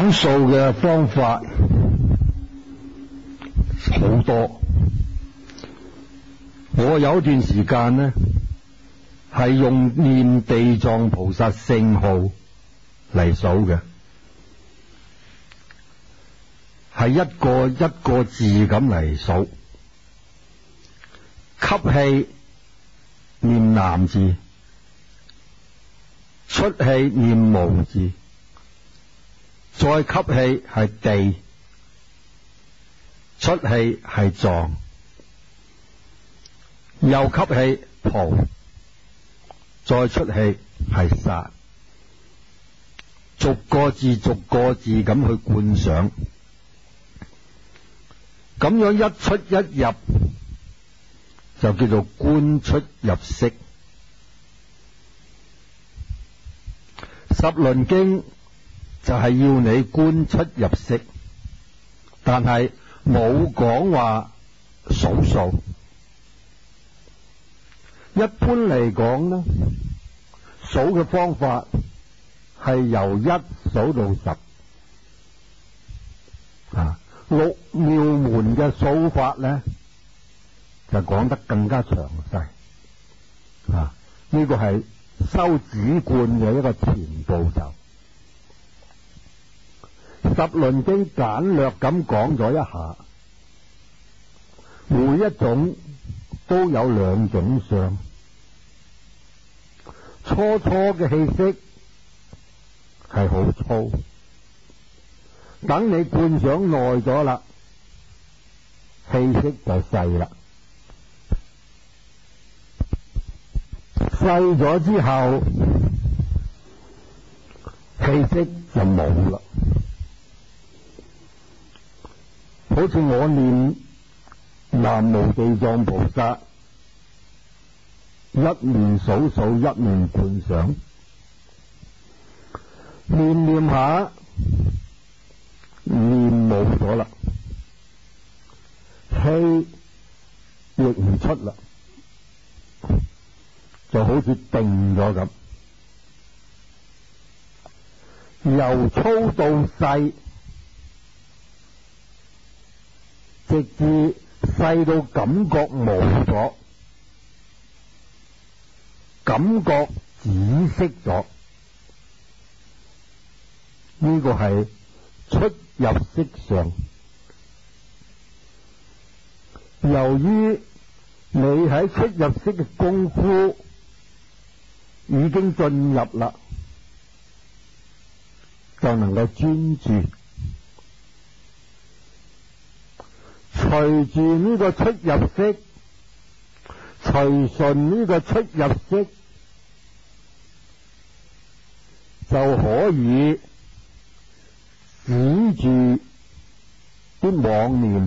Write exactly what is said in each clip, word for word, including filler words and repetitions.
數數嘅方法好多，我有段時間呢係用念地藏菩薩聖號嚟數嘅，係一個一個字咁嚟數，吸氣念南字，出氣念無字，再吸氣係地，出氣係藏，又吸氣菩，再出氣係薩，逐個字逐個字咁去觀想，咁樣一出一入就叫做觀出入息。十輪經就係要你觀出入息，但係冇講話數數。一般嚟講呢，數嘅方法係由一數到十。啊，六妙門嘅數法呢，就講得更加詳細。啊，呢個係修止觀嘅一個前步驟。十輪經簡略咁講咗一下，每一種都有兩種相。初初嘅氣息係好粗，等你觀想耐咗啦，氣息就細啦。細咗之後，氣息就冇啦。好似我念南無地藏菩薩，一面數數，一面觀想，念念下，念冇咗啦，氣亦唔出啦，就好似定咗咁，由粗到細，直至細到感覺冇咗，感覺止息咗。呢個係出入息相。由於你喺出入息嘅功夫已經進入啦，就能夠專注。隨住呢個出入息，隨順呢個出入息，就可以止住啲妄念，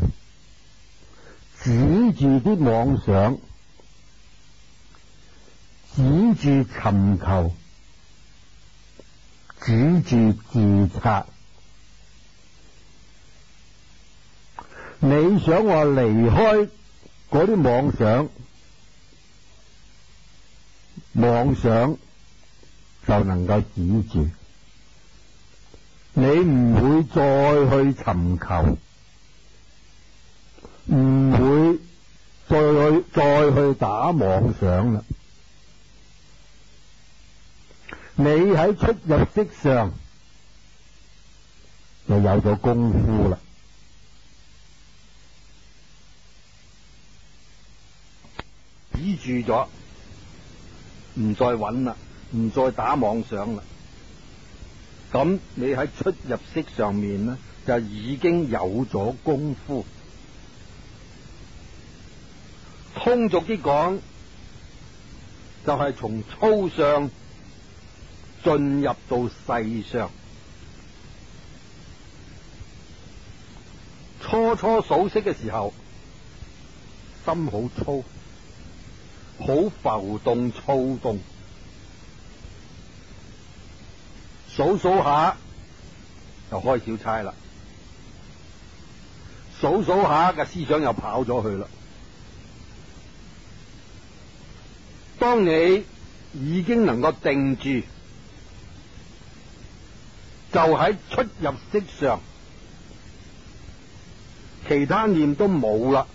止住啲妄想，止住尋求，止住自察。你想話離開嗰啲妄想，妄想就能夠止住，你唔會再去尋求，唔會再去再去打妄想啦。你喺出入息上就有咗功夫啦。止住咗，唔再揾啦，唔再打妄想啦。咁你喺出入息上面呢，就已經有咗功夫。通俗啲講，就係從粗相進入到細相。初初數息嘅時候，心好粗，好浮動躁動，數數下就開小差啦，數數下嘅思想又跑咗去啦。當你已經能夠定住， 就喺出入息上，其他念都冇啦。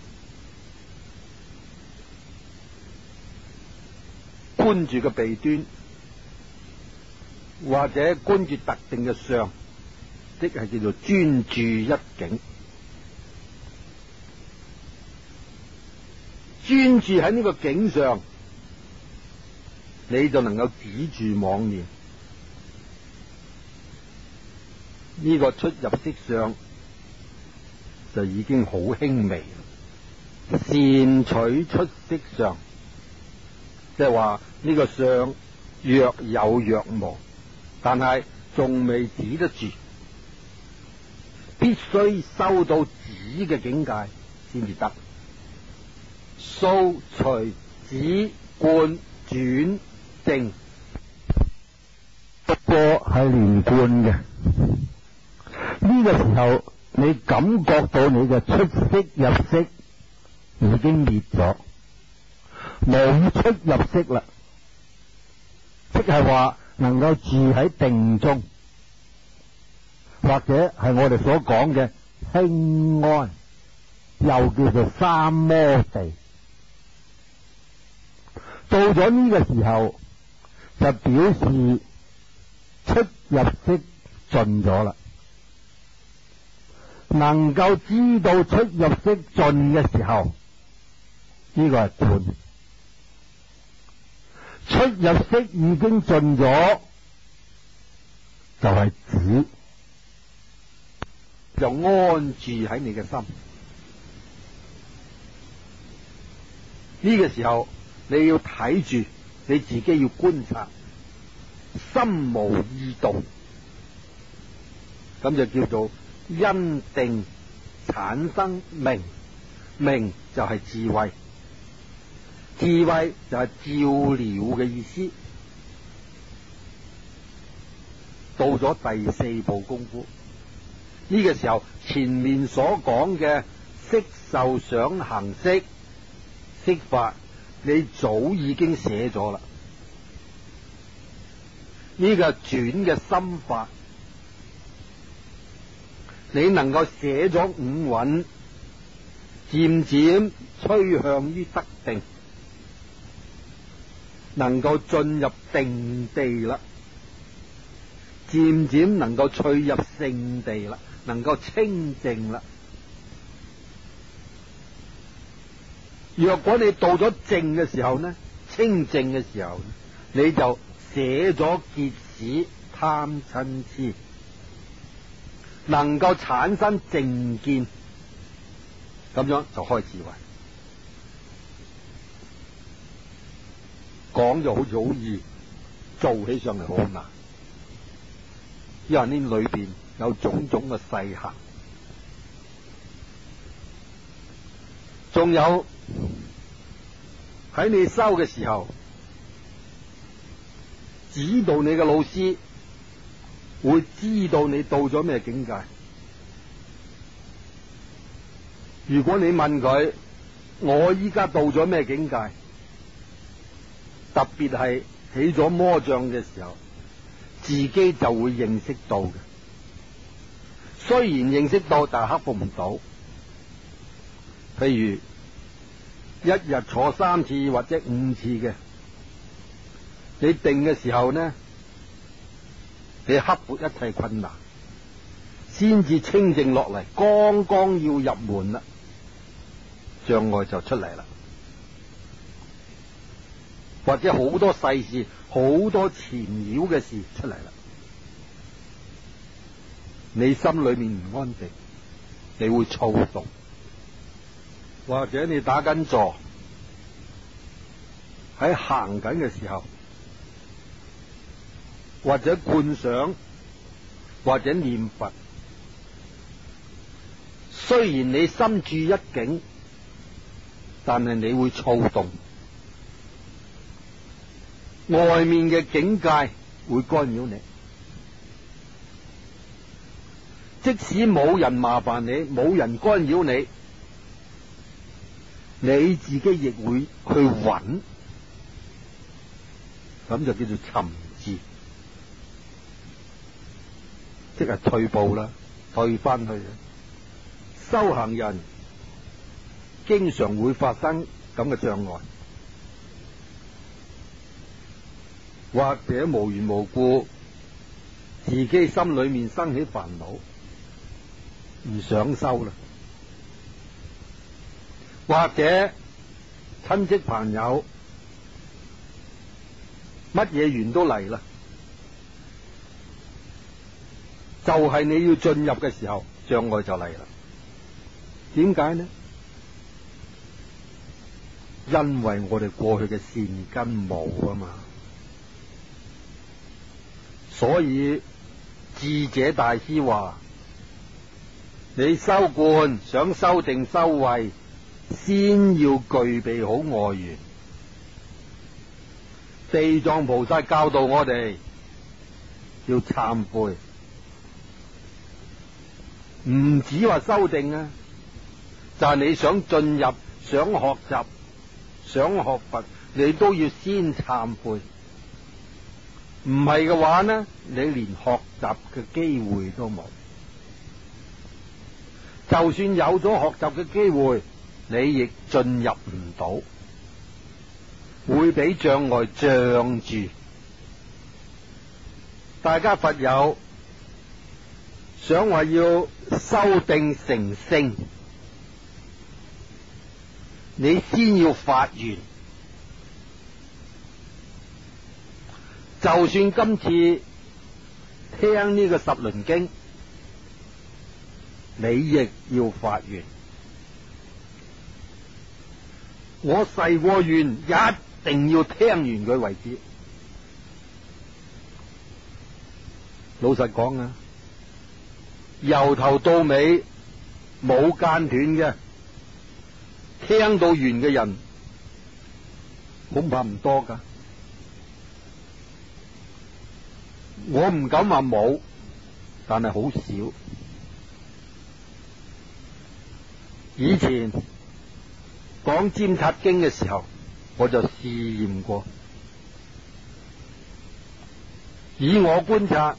觀住個鼻端，或者觀住特定嘅相，即係叫做專注一境。專注喺呢個境上，你就能夠止住妄念。呢個出入息相就已經好輕微啦。善取出息相，即係話呢個相若有若無，但係仲未止得住，必須修到止嘅境界先至得。掃除止觀轉正，不過係連貫嘅。呢個時候，你感覺到你嘅出息入息已經滅咗，冇出入息啦，即係話能夠住喺定中，或者係我哋所講嘅輕安，又叫做三摩地。到咗呢個時候，就表示出入息盡咗啦。能夠知道出入息盡嘅時候，呢個係觀。出入息已經盡咗，就係止，就安住喺你嘅心。呢個時候你要睇住你自己，要觀察心無異動，咁就叫做因定產生明，明就係智慧，智慧就係照了嘅意思。到咗第四步功夫，呢個時候前面所講嘅色受想行識色法，你早已經寫咗啦。呢個轉嘅心法，你能夠寫咗五蘊，漸漸趨向於得定，能夠進入定地啦，漸漸能夠趣入聖地啦，能夠清淨啦。若果你到咗靜嘅時候呢，清淨嘅時候，你就寫咗結使貪嗔癡，能夠產生正見，咁樣就開智慧。講就好似好易，做起上嚟好難，因為呢裏邊有種種嘅細行，仲有喺你修嘅時候，指導你嘅老師會知道你到咗咩境界。如果你問佢，我依家到咗咩境界，特別係起咗魔障嘅時候，自己就會認識到嘅。雖然認識到，但係克服唔到。譬如一日坐三次或者五次嘅，你定嘅時候呢，你克服一切困難，先至清靜落嚟，剛剛要入門啦，障礙就出嚟啦。或者好多世事，好多纏繞嘅事出嚟啦，你心裏面唔安定，你會躁動。或者你打緊坐，喺行緊嘅時候，或者觀想，或者念佛，雖然你心住一境，但係你會躁動，外面嘅境界會干擾你。即使冇人麻煩你，冇人干擾你，你自己亦會去揾，咁就叫做尋伺。 即係退步啦，退翻去。修行人經常會發生咁嘅障礙，或者無緣無故自己心裏面生起煩惱，唔想修啦，或者親戚朋友乜嘢緣都嚟啦，就係你要進入嘅時候，障礙就嚟啦。點解呢？因為我哋過去嘅善根冇啊嘛，所以智者大師話：你修觀想修定修慧，先要具備好外緣。地藏菩薩教導我哋要懺悔，唔止話修定啊，就係你想進入、想學習、想學佛，你都要先懺悔。唔係嘅話呢，你連學習嘅機會都冇。就算有咗學習嘅機會，你亦進入唔到，會俾障礙障住。大家佛友想話要修定成聖，你先要發願。就算今次聽呢個十輪經，你亦要發願。我誓過願，一定要聽完佢為止。老實講啊，由頭到尾冇間斷嘅，聽到完嘅人恐怕唔多噶。我唔敢話冇，但係好少。以前講尖塔經嘅時候，我就試驗過。以我觀察，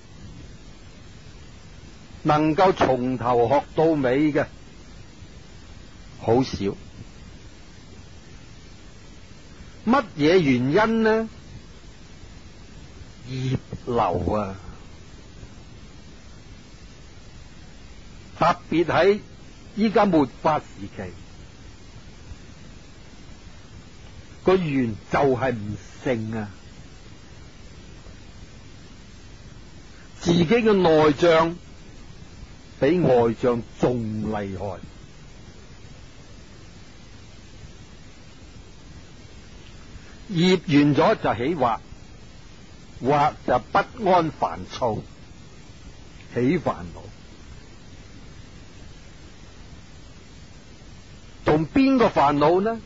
能夠從頭學到尾嘅好少。乜嘢原因呢？業流啊，特別喺依家末法時期，個緣就係唔成啊！自己嘅內障比外障仲厲害，業完咗就起惑。或就不安煩躁，起煩惱，同邊個煩惱呢？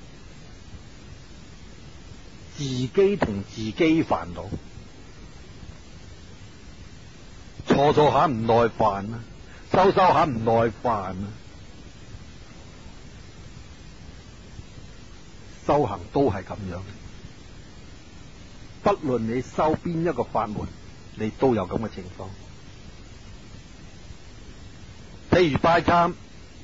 自己同自己煩惱，錯錯下唔耐煩啊，收收下唔耐煩啊，修行都係咁樣。不論你修邊一個法門，你都有咁嘅情況。譬如拜懺，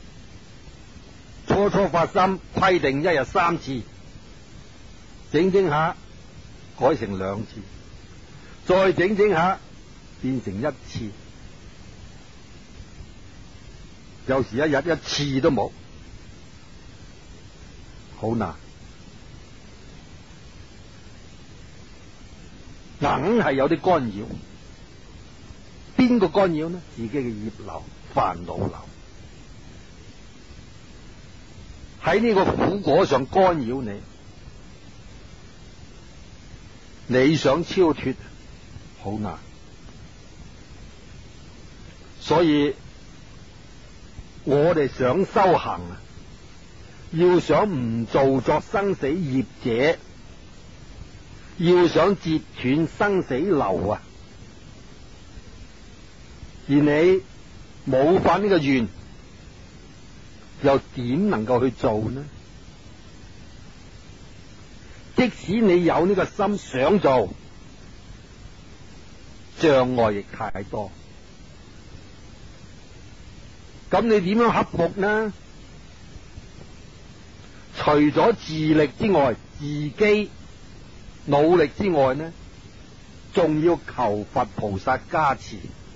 初初發心規定一日三次，整整下改成兩次，再整整下變成一次，有時一日一次都冇，好難。硬係有啲干擾，邊個干擾呢？自己嘅業流、煩惱流，喺呢個苦果上干擾你，你想超脫好難。所以我哋想修行啊，要想唔做作生死業者，要想截斷生死流啊，而你冇發呢個願，又點能夠去做呢？即使你有呢個心想做，障礙亦太多。 咁你點樣克服呢？除咗自力之外，自己努力之外呢，仲要求佛菩薩加持。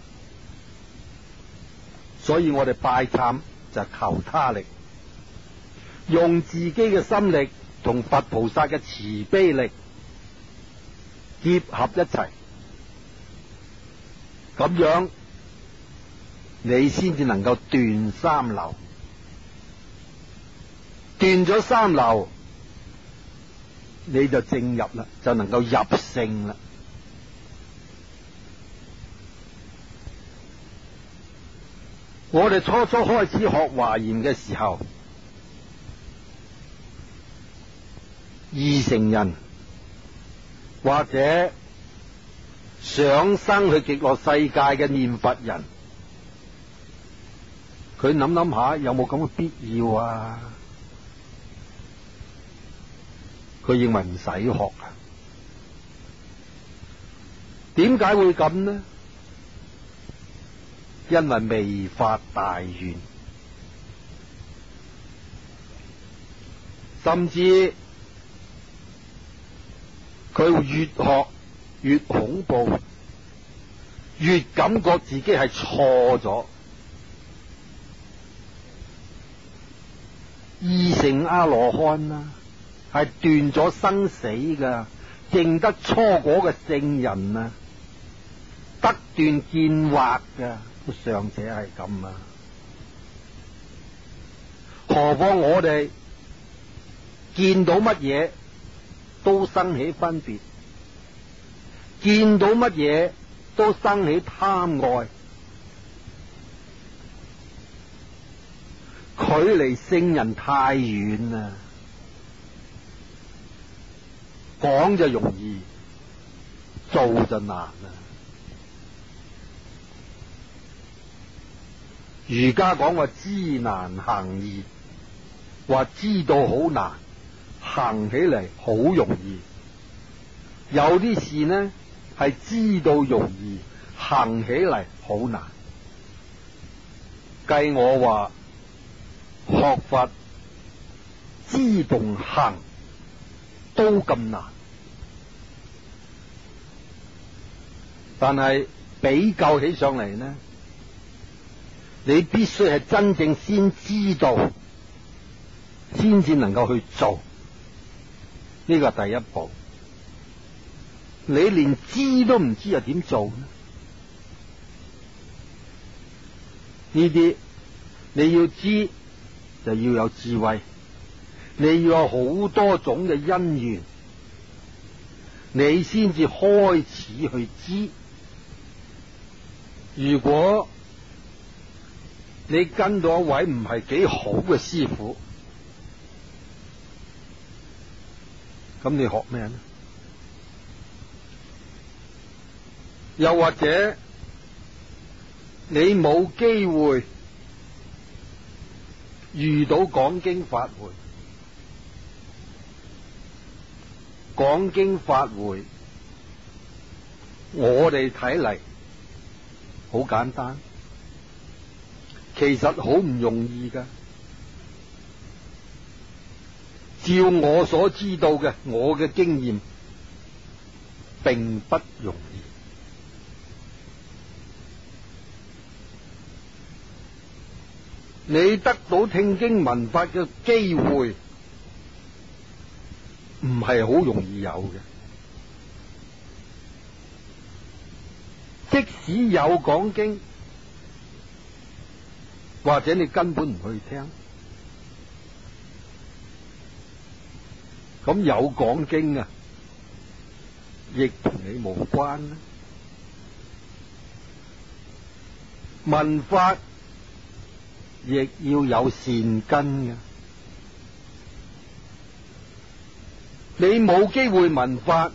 所以我哋拜懺就求他力，用自己嘅心力同佛菩薩嘅慈悲力結合一齊，咁樣你先至能夠斷三流。斷咗三流，你就正入啦，就能夠入聖啦。我哋初初開始學華嚴嘅時候，二乘人或者想生去極樂世界嘅念佛人，佢諗諗下有冇咁嘅必要啊？佢認為唔使學啊？點解會咁呢？因為未發大願，甚至佢越學越恐怖，越感覺自己係錯咗。二乘阿羅漢啦，係斷咗生死噶，證得初果嘅聖人啊，得斷見惑噶。尚且係咁啊，何況我哋見到乜嘢都生起分別，見到乜嘢都生起貪愛，距離聖人太遠啦。講就容易，做就難啦。儒家講話知難行易，話知道好難，行起嚟好容易。有啲事呢係知道容易，行起嚟好難。計我話學佛知同行都咁難，但係比較起上嚟呢，你必須係真正先知道，先至能夠去做，呢個係第一步。你連知都唔知又點做呢？呢啲你要知就要有智慧，你要有好多種嘅因緣，你先至開始去知。如果你跟到一位唔係幾好嘅師傅，咁你學咩呢？又或者你冇機會遇到講經法會，講經法會我哋睇嚟好簡單，其實好唔容易噶。照我所知道嘅，我嘅經驗並不容易。你得到聽經聞法嘅機會唔係好容易有嘅，即使有講經，或者你根本唔去聽，咁有講經啊，亦同你無關啦。聞法亦要有善根嘅，你冇機會聞法，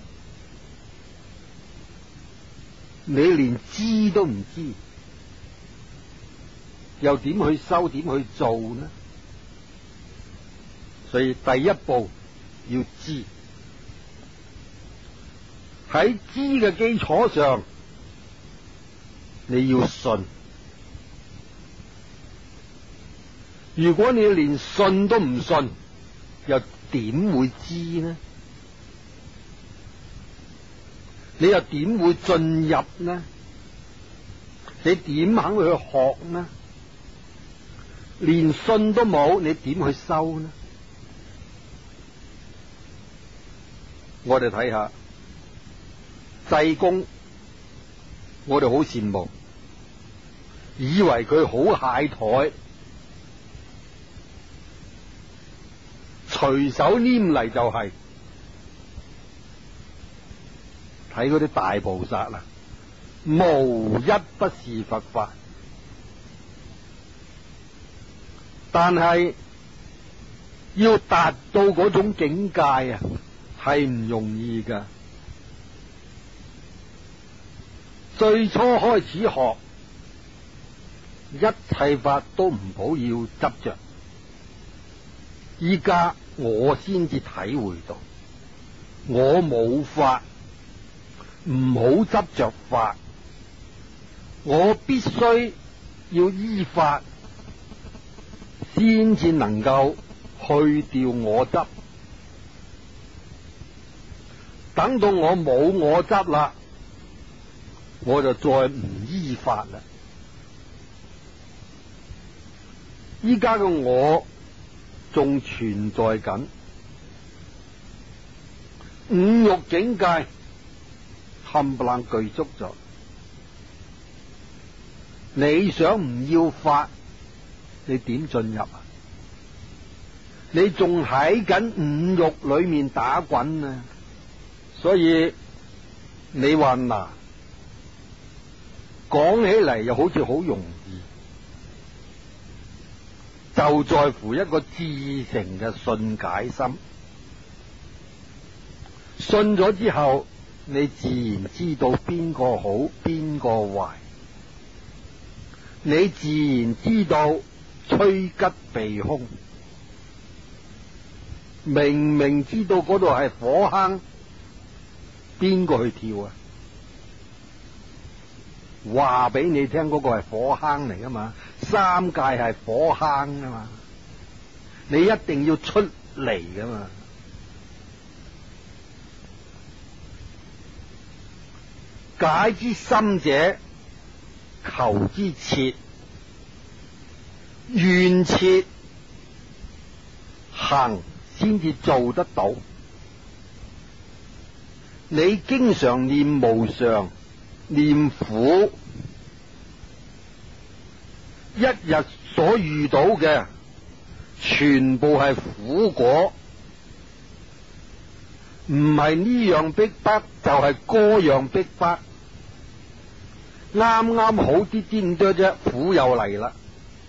你連知都唔知，又點去修，點去做呢？所以第一步要知，喺知嘅基礎上，你要信。 如果你連信都唔信，又點會知呢？你又點會進入呢？你點肯去學呢？連信都冇，你點去修呢？我哋睇下濟公，我哋好羨慕，以為佢好懈怠，隨手拈嚟就係、是。睇嗰啲大菩薩啦，無一不是佛法，但係要達到嗰種境界啊，係唔容易噶。最初開始學，一切法都唔好要執着。依家我先至體會到，我冇法。唔好執着法，我必須要依法，先至能夠去掉我執。等到我冇我執啦，我就再唔依法啦。依家嘅我仲存在緊，五欲境界冚唪唥具足咗，你想唔要法，你點進入啊？你仲喺緊五欲裏面打滾啊！所以你話難，講起嚟又好似好容易，就在乎一個至誠嘅信解心。信咗之後，你自然知道邊個好，邊個壞。你自然知道趨吉避凶。明明知道嗰度係火坑，邊個去跳啊？話俾你聽，嗰個係火坑嚟噶嘛？三界係火坑啊嘛，你一定要出嚟噶嘛。解之深者，求之切，願切行先至做得到。你經常念無常，念苦，一日所遇到嘅全部係苦果，唔係呢樣逼迫，就係嗰樣逼迫。啱啱好啲啲咁多啫，苦又嚟啦。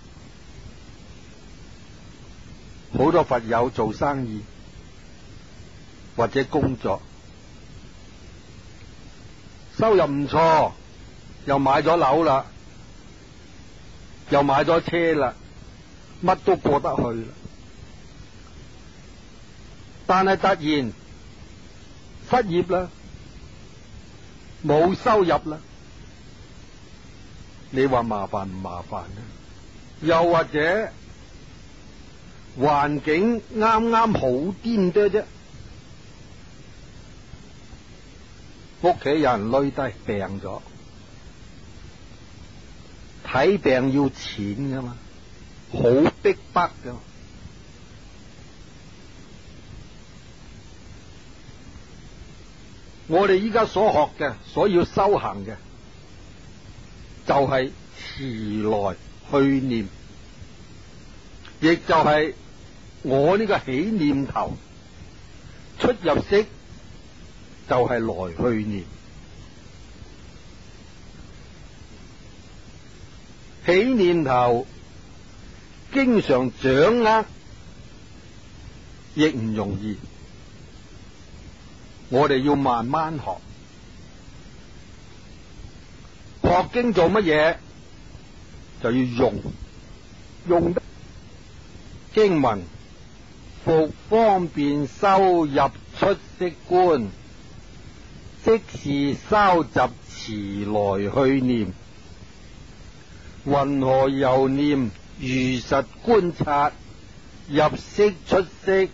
好多佛友做生意或者工作，收入唔錯，又買咗樓啦，又買咗車啦，乜都過得去啦。但係突然失業啦，冇收入啦，你話麻煩唔麻煩呢？又或者環境啱啱好啲多啫，屋企有人累低病咗，睇病要錢噶嘛，好逼迫噶。我哋依家所學嘅，所要修行嘅，就係持來去念，亦就係我呢個起念頭，出入息就係來去念。起念頭經常掌握，亦唔容易。我哋要慢慢學，學經做乜嘢？就要用，用得經文復方便收入出息觀，即是收集持來去念。云何由念如實觀察，入息出息，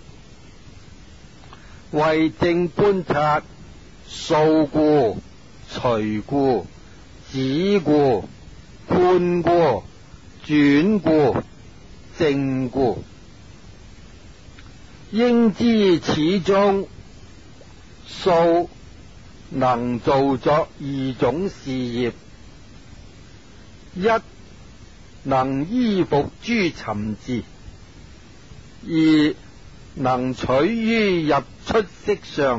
為正觀察，掃故、隨故、止故、觀故、轉故、正故，應知此中掃能造作二種事業：一能依伏諸尋伺，二能取於入出息相。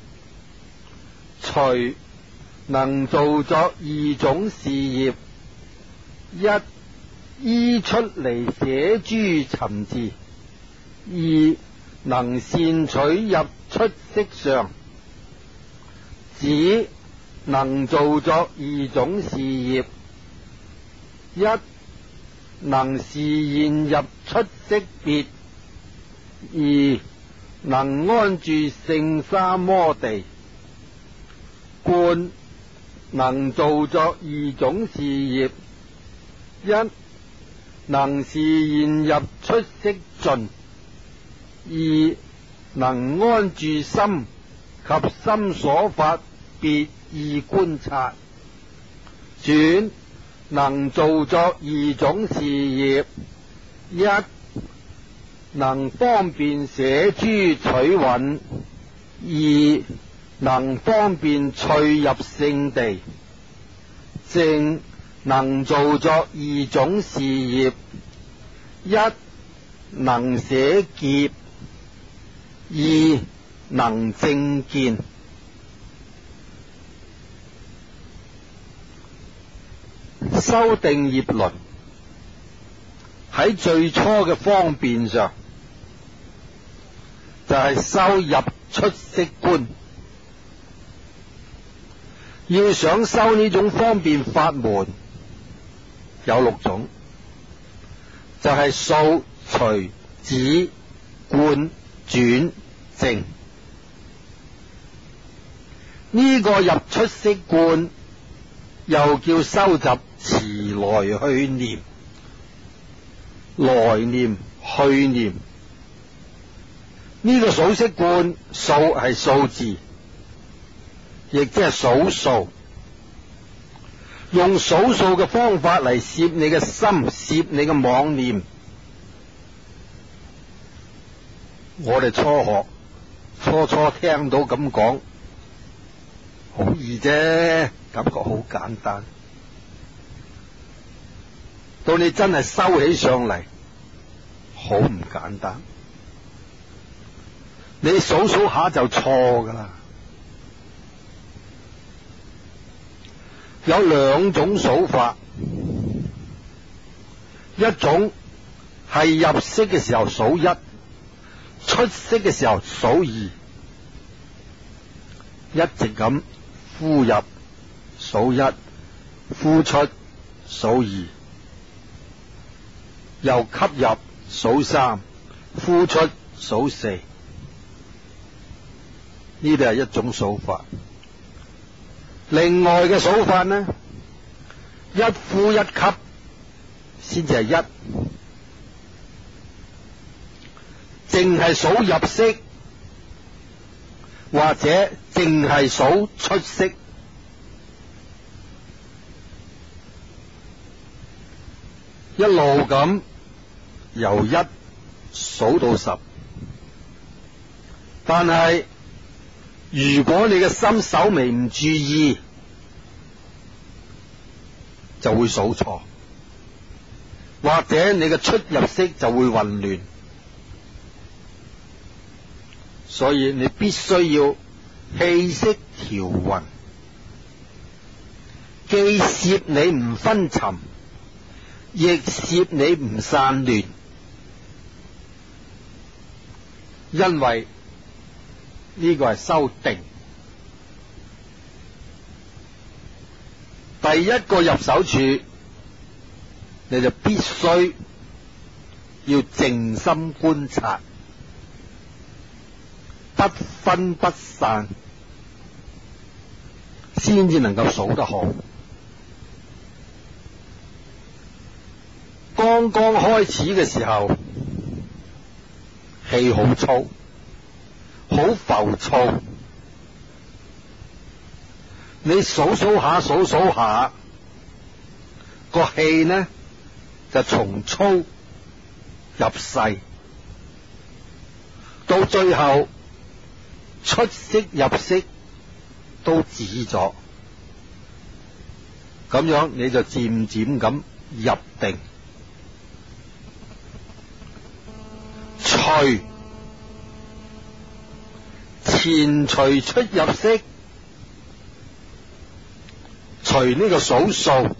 隨能造作二種事業：一依出離捨諸尋伺，二能善取入出息相。止能造作二種事業：一能示現入出息別，二能安住聖沙摩地。觀能造作二種事業：一能示現入出息盡，二能安住心及心所法別異觀察。轉能造作二種事業：一能方便捨諸取蘊，二能方便趣入聖地。正能造作二種事業：一能捨劫，二能正見。修定業輪喺最初嘅方便上，就係、是、修入出息觀。要想修呢種方便法門，有六種，就係、是、掃、隨、止、觀、轉、正。呢、這個入出息觀又叫收集持來去念，來念去念。呢、這個數息觀，數係數字，亦即係數數，用數數嘅方法嚟攝你嘅心，攝你嘅妄念。我哋初學，初初聽到咁講，好易啫，感覺好簡單。到你真係收起上嚟，好唔簡單。你數數下就錯噶啦。有兩種數法，一種係入息嘅時候數一，出息嘅時候數二，一直咁呼入數一，呼出數二，又吸入數三，呼出數四，呢啲係一種數法。另外嘅數法呢，一呼一吸先至係一，淨係數入息或者淨係數出息，一路咁由一數到十。但係如果你嘅心稍微唔注意，就會數錯，或者你嘅出入息就會混亂。所以你必須要氣息調勻，既攝你唔分沉，亦攝你唔散亂，因為呢個係修定。第一個入手處，你就必須要靜心觀察，不分不散，先至能夠數得好。剛剛剛開始嘅時候，氣好粗，好浮躁。你數數下，數數下，個氣呢就從粗入細，到最後出息入息都止咗，咁樣你就漸漸咁入定。隨前隨出入息，隨呢個數數，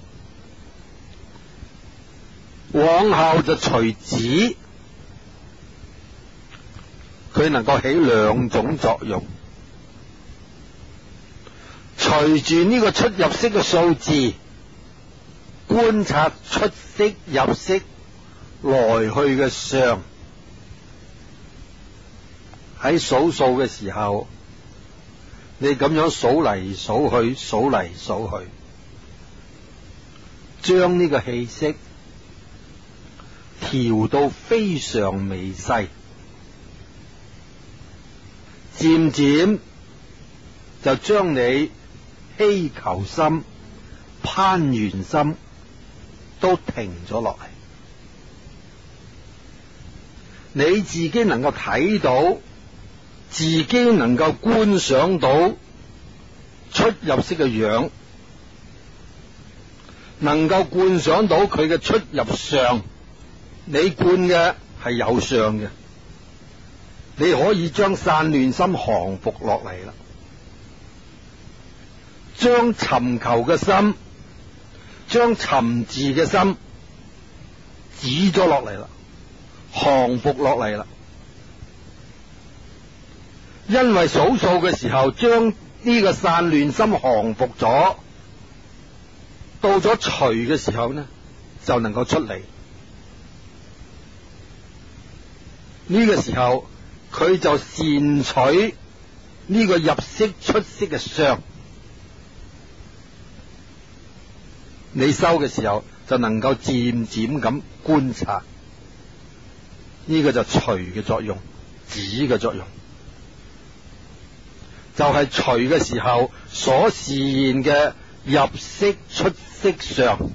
往後就隨止，佢能夠起兩種作用。隨住呢個出入息嘅數字，觀察出息入息來去嘅相。喺數數嘅時候，你咁樣數嚟數去，數嚟數去，將呢個氣息調到非常微細，漸漸就將你希求心、攀緣心都停咗落嚟。你自己能夠睇到，自己能夠觀想到出入息嘅樣，能夠觀想到佢嘅出入相。你觀嘅係有相嘅，你可以將散亂心降服落嚟啦，將尋求嘅心，將尋伺嘅心止咗落嚟啦，降服落嚟啦。因為數數嘅時候，將呢個散亂心降服咗，到咗隨嘅時候呢，就能夠出嚟。呢個時候，佢就善取呢個入息出息嘅相。你收嘅時候，就能夠漸漸咁觀察，呢個就隨嘅作用，止嘅作用。就係隨嘅時候所示現嘅入息出息相，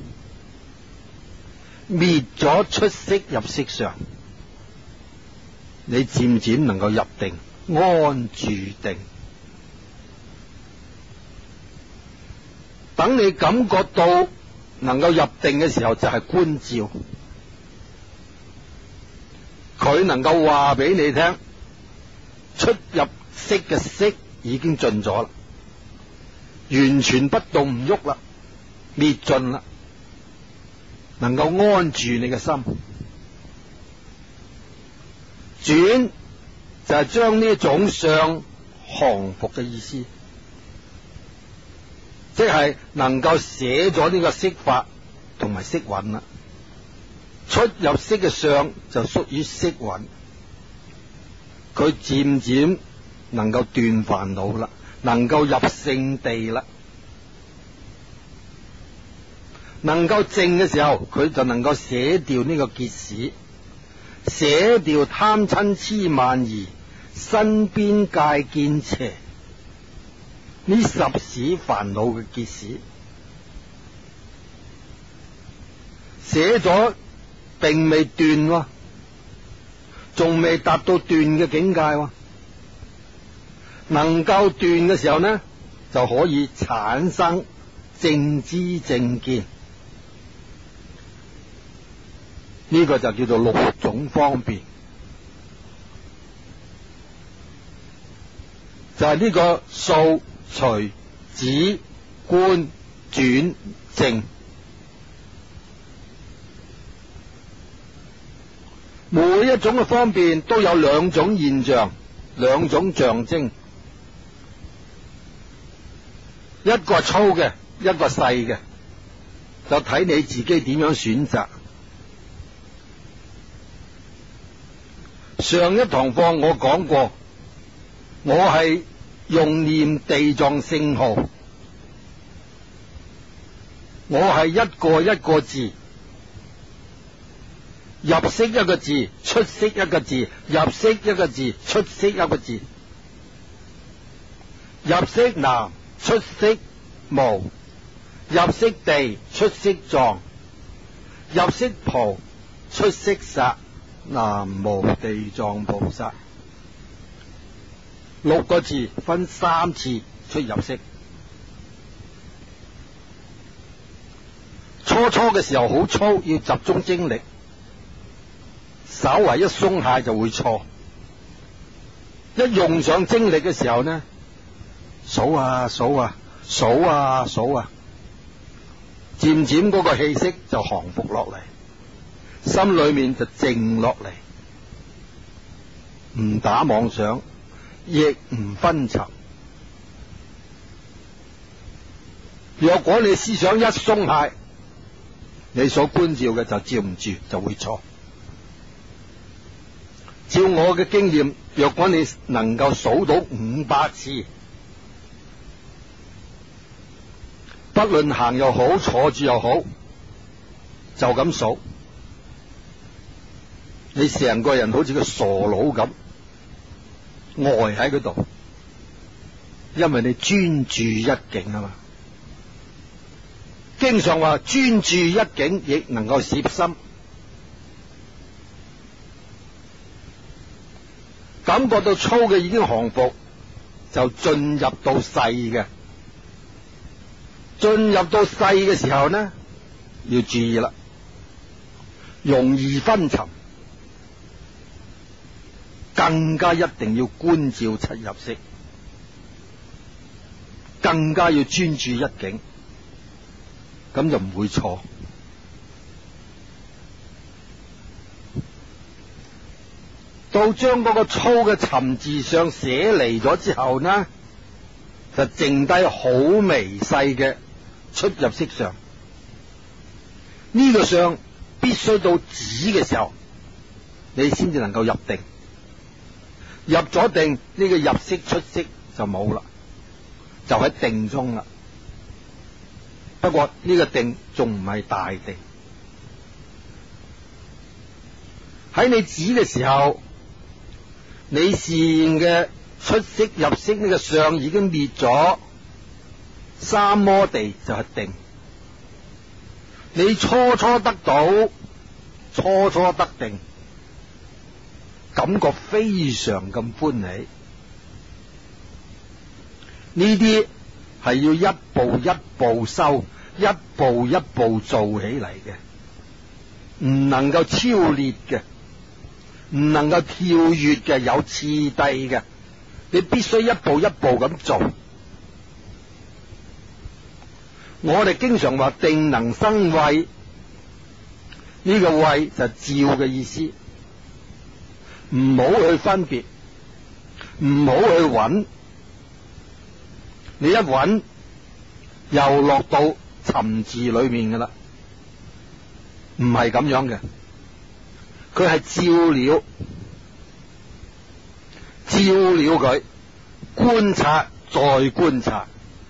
滅咗出息入息相，你漸漸能夠入定，安住定。等你感覺到能夠入定嘅時候，就係觀照，佢能夠話俾你聽，出入息嘅息已經盡咗啦，完全不動唔喐啦，滅盡啦，能夠安住你嘅心。轉就係將呢種相降服嘅意思，即係能夠寫咗呢個色法同埋色蘊啦。出入息嘅相就屬於色蘊，佢漸漸能夠斷煩惱啦，能夠入聖地啦，能夠靜嘅時候，佢就能夠捨掉呢個結使，捨掉貪嗔癡慢疑、身邊界見邪呢十使煩惱嘅結使，捨咗並未斷，仲未達到斷嘅境界。能夠斷嘅時候呢，就可以產生正知正見，呢個就叫做六種方便，就係呢個數隨止觀轉正，每一種嘅方便都有兩種現象，兩種象徵。一個係粗嘅，一個細嘅，就睇你自己點樣選擇。上一堂課我講過，我係用念地藏聖號，我係一個一個字入息一個字，出息一個字，入息一個字，出息一個字。入息男，出息無；入息地，出息壯；入息蒲，出息煞。南無地藏菩薩。六個字分三次出入息。初初嘅時候好粗，要集中精力，稍為一鬆懈就會錯。一用上精力嘅時候呢，數啊數啊數啊數啊，漸漸嗰個氣息就降服落嚟，心裏面就靜落嚟，唔打妄想，亦唔昏沉。若果你思想一鬆懈，你所觀照嘅就照唔住，就會錯。照我嘅經驗，若果你能夠數到五百次，不論行又好，坐住又好，就咁數，你成個人好似個傻佬咁呆喺嗰度，因為你專注一境啊嘛。經常話專注一境，亦能夠攝心。感覺到粗嘅已經降服，就進入到細嘅。進入到細嘅時候呢，要注意啦，容易昏沉，更加一定要觀照七入息，更加要專注一境，咁就唔會錯。到將嗰個粗嘅沉字相寫離咗之後呢，就剩低好微細嘅出入息相。呢個相必須到止嘅時候，你先至能夠入定。入咗定，呢個入息出息就冇啦，就喺定中啦。不過呢個定仲唔係大定。喺你止嘅時候，你示現嘅出息入息呢個相已經滅咗，三摩地就係定。你初初得到，初初得定，感覺非常咁歡喜。呢啲係要一步一步修，一步一步做起嚟嘅，唔能夠超烈嘅，唔能夠跳躍嘅，有次第嘅，你必須一步一步咁做。我哋經常話定能生慧，呢個慧就照嘅意思，唔好去分別，唔好去揾，你一揾又落到沉字裏面噶啦，唔係咁樣嘅，佢係照料，照料佢，觀察再觀察，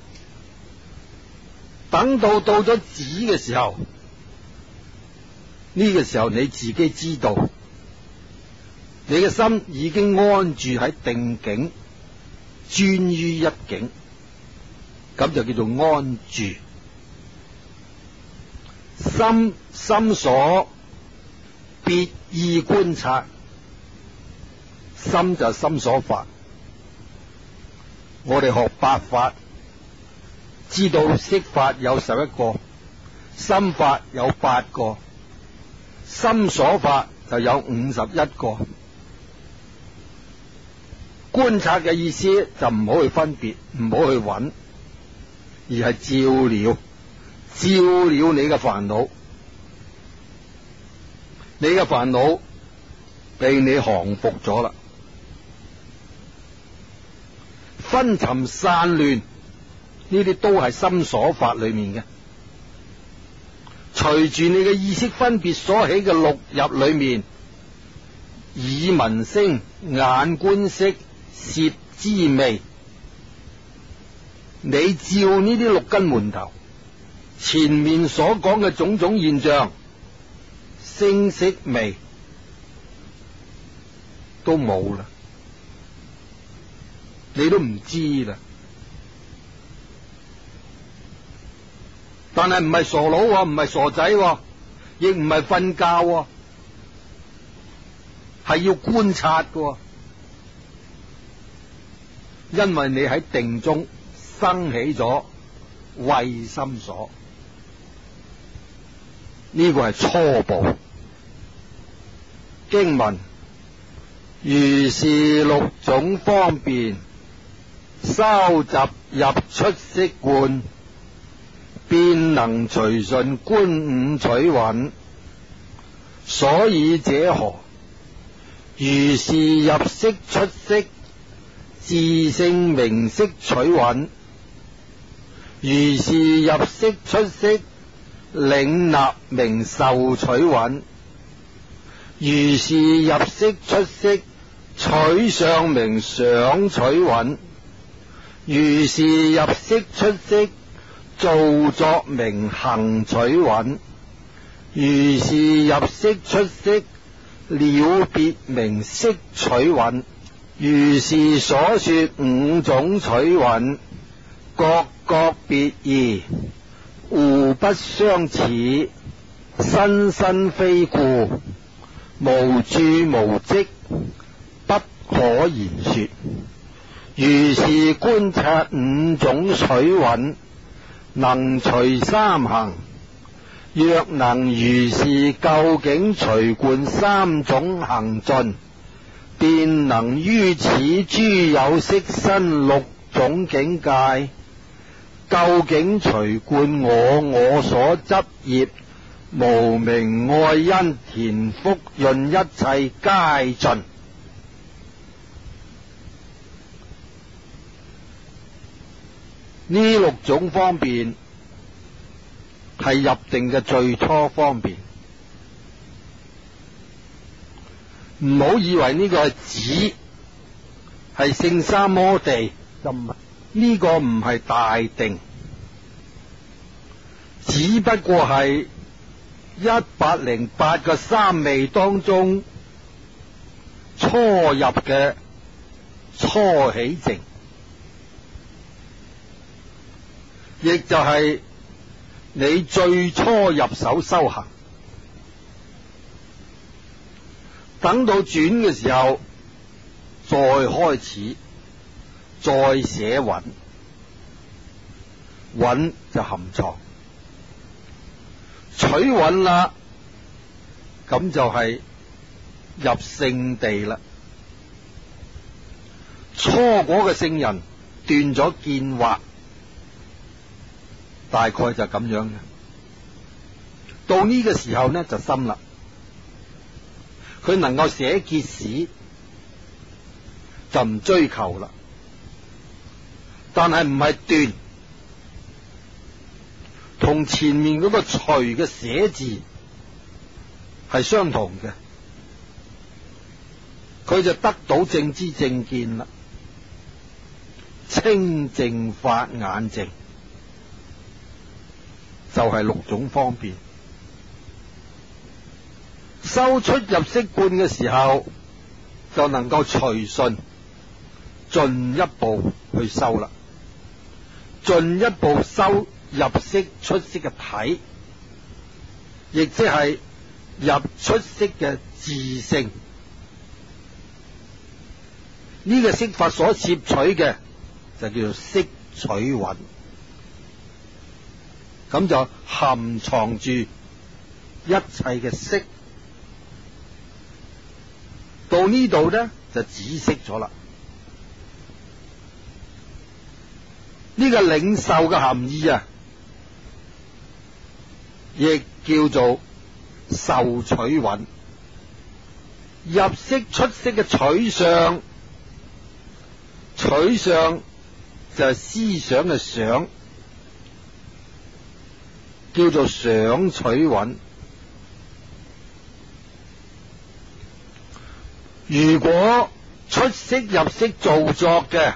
等到到咗止嘅時候，呢個時候你自己知道，你嘅心已經安住喺定境，專於一境，咁就叫做安住。心心所別意觀察，心就係心所法。我哋學八法，知道色法有十一個，心法有八個，心所法就有五十一個。觀察嘅意思就唔好去分別，唔好去揾，而係照料，照料你嘅煩惱，你嘅煩惱被你降服咗啦。昏沉散亂呢啲都係心所法裏面嘅，隨住你嘅意識分別所起嘅六入裏面，耳聞聲，眼觀色，舌知味，你照呢啲六根門頭前面所講嘅種種現象， 聲色味都冇啦，你都唔知啦。但係唔係傻佬，唔係傻仔，亦唔係瞓覺，係要觀察嘅。因為你喺定中生起咗慧心所，呢個係初步。經文如是六種方便，收集入出息觀，便能隨順觀五取蘊。所以者何？如是入息出息，自性名色取蘊；如是入息出息，領納名受取蘊；如是入息出息，取相名想取蘊；如是入息出息，造作名行取蘊；如是入息出息，了別名色取蘊。如是所說五種取蘊，各各別異，互不相似，身身非故，無住無跡，不可言說。如是觀察五種取蘊，能隨三行。若能如是究竟隨觀三種行盡，便能於此諸有色身六種境界，究竟隨觀我我所執業、無明愛因田福潤一切皆盡。呢六種方便係入定嘅最初方便。唔好以為呢個係指係聖三摩地，就唔係，呢個唔係大定，只不過係一百零八個三昧當中初入嘅初起靜，亦就係你最初入手修行。等到轉嘅時候，再開始，再寫蘊，蘊就含藏，取蘊啦，咁就係入聖地啦。初果嘅聖人斷咗見惑，大概就咁樣嘅。到呢個時候呢，就深啦。佢能夠寫結使，就唔追求啦。但係唔係斷，同前面嗰個隨嘅寫字係相同嘅。佢就得到正知正見啦，清淨法眼淨，就係六種方便。修出入息觀嘅時候，就能夠隨順進一步去修啦，進一步修入息出息嘅體，亦即係入出息嘅自性。呢、這個息法所攝取嘅就叫做色取蘊，咁就含藏住一切嘅色。到呢度咧就止息咗啦。呢、這個領受嘅含義啊，亦叫做受取蘊。入息出息嘅取相，取相就係思想嘅想，叫做想取蘊。如果出息入息造作嘅，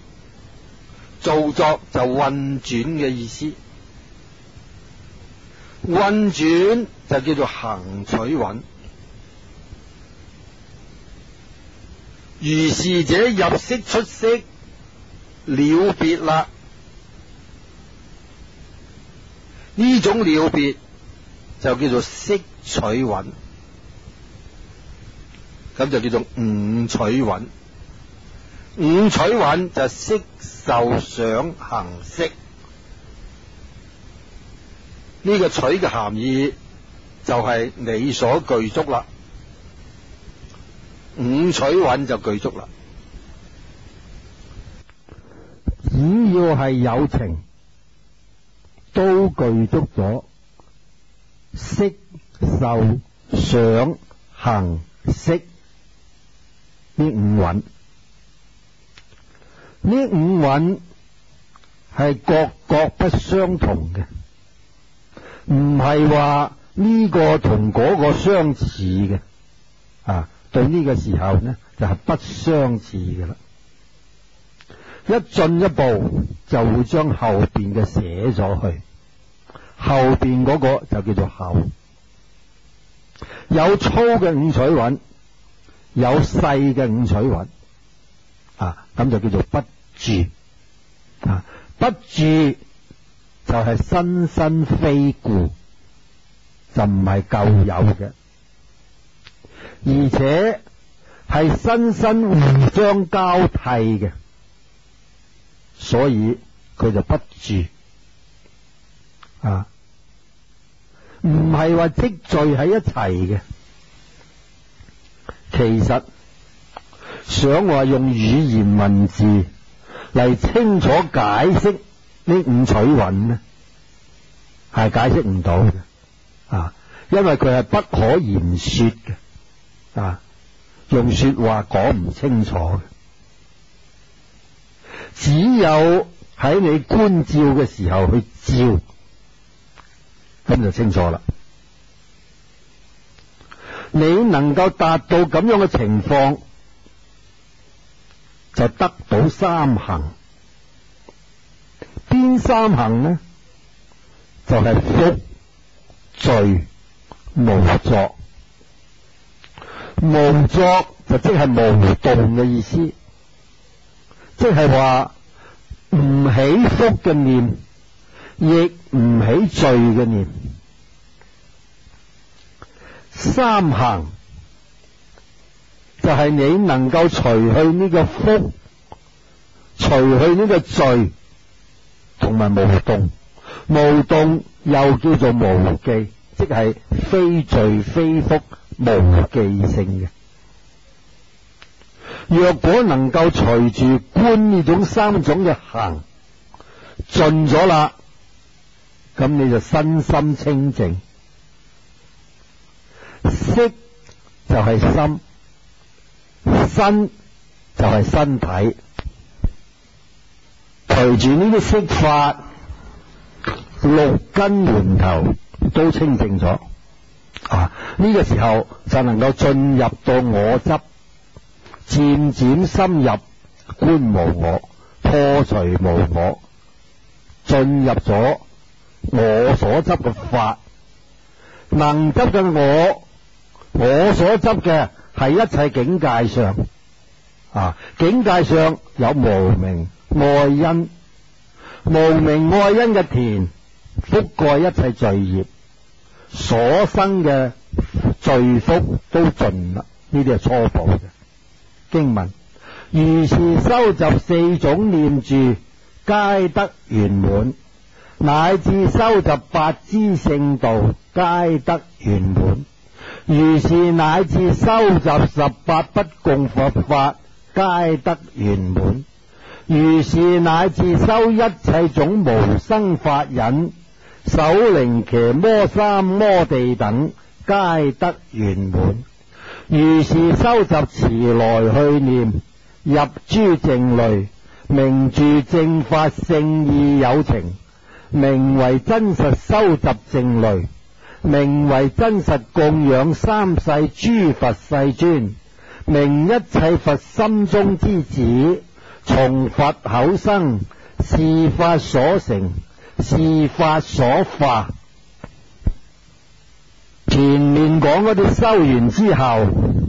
造作就運轉嘅意思， 運轉就叫做行取蘊。如是者入息出息了別啦，呢種了別就叫做色取蘊，咁就叫做五取蘊。五取蘊就色受想行識，呢個取嘅含義就係你所具足啦，五取蘊就具足啦。 只要係有情，都具足咗色受想行識呢五蘊。呢五蘊係各各不相同嘅，唔係話呢個同嗰個相似嘅啊。到呢個時候呢，就係不相似嘅啦。一進一步就會將後邊嘅寫咗去，後邊嗰個就叫做後。有粗嘅五取蘊，有細嘅五取蘊啊，咁就叫做不住啊。不住就係新新非故，就唔係舊有嘅，而且係新新互相交替嘅，所以佢就不住啊，唔係話積聚喺一齊嘅。其實想話用語言文字嚟清楚解釋呢五取蘊呢，係解釋唔到嘅啊，因為佢係不可言說嘅啊，用說話講唔清楚嘅。只有喺你觀照嘅時候去照，咁就清楚啦。你能夠達到咁樣嘅情況，就得到三行。邊三行呢？就係福、聚、無作。無作就即係無動嘅意思，即係話唔起福嘅念，亦唔起聚嘅念。三行就係你能夠除去呢個福，除去呢個聚，同埋無動。無動又叫做無記，即係非聚非福，無記性嘅。若果能夠隨住觀呢種三種嘅行盡咗啦，咁你就身心清淨。色就係心，身就係身體，隨住呢啲色法，六根門頭都清淨咗啊！呢個時候就能夠進入到我執，漸漸深入觀無我，破除無我，進入咗我所執嘅法，能執嘅我。我所執嘅係一切境界上啊，境界上有無明愛因，無明愛因嘅田覆蓋一切罪業，所生嘅罪福都盡啦。呢啲係初步嘅經文。如是收集四種念住，皆得圓滿，乃至收集八支聖道，皆得圓滿。如是乃至收集十八不共佛法，皆得圓滿。如是乃至收一切種無生法忍，首楞伽摩三摩地等，皆得圓滿。如是收集持來去念，入諸正類，名住正法聖義有情，名為真實收集正類，名為真實供養三世諸佛世尊，名一切佛心中之子，從佛口生，是法所成，是法所化。 前面講嗰啲修完之後，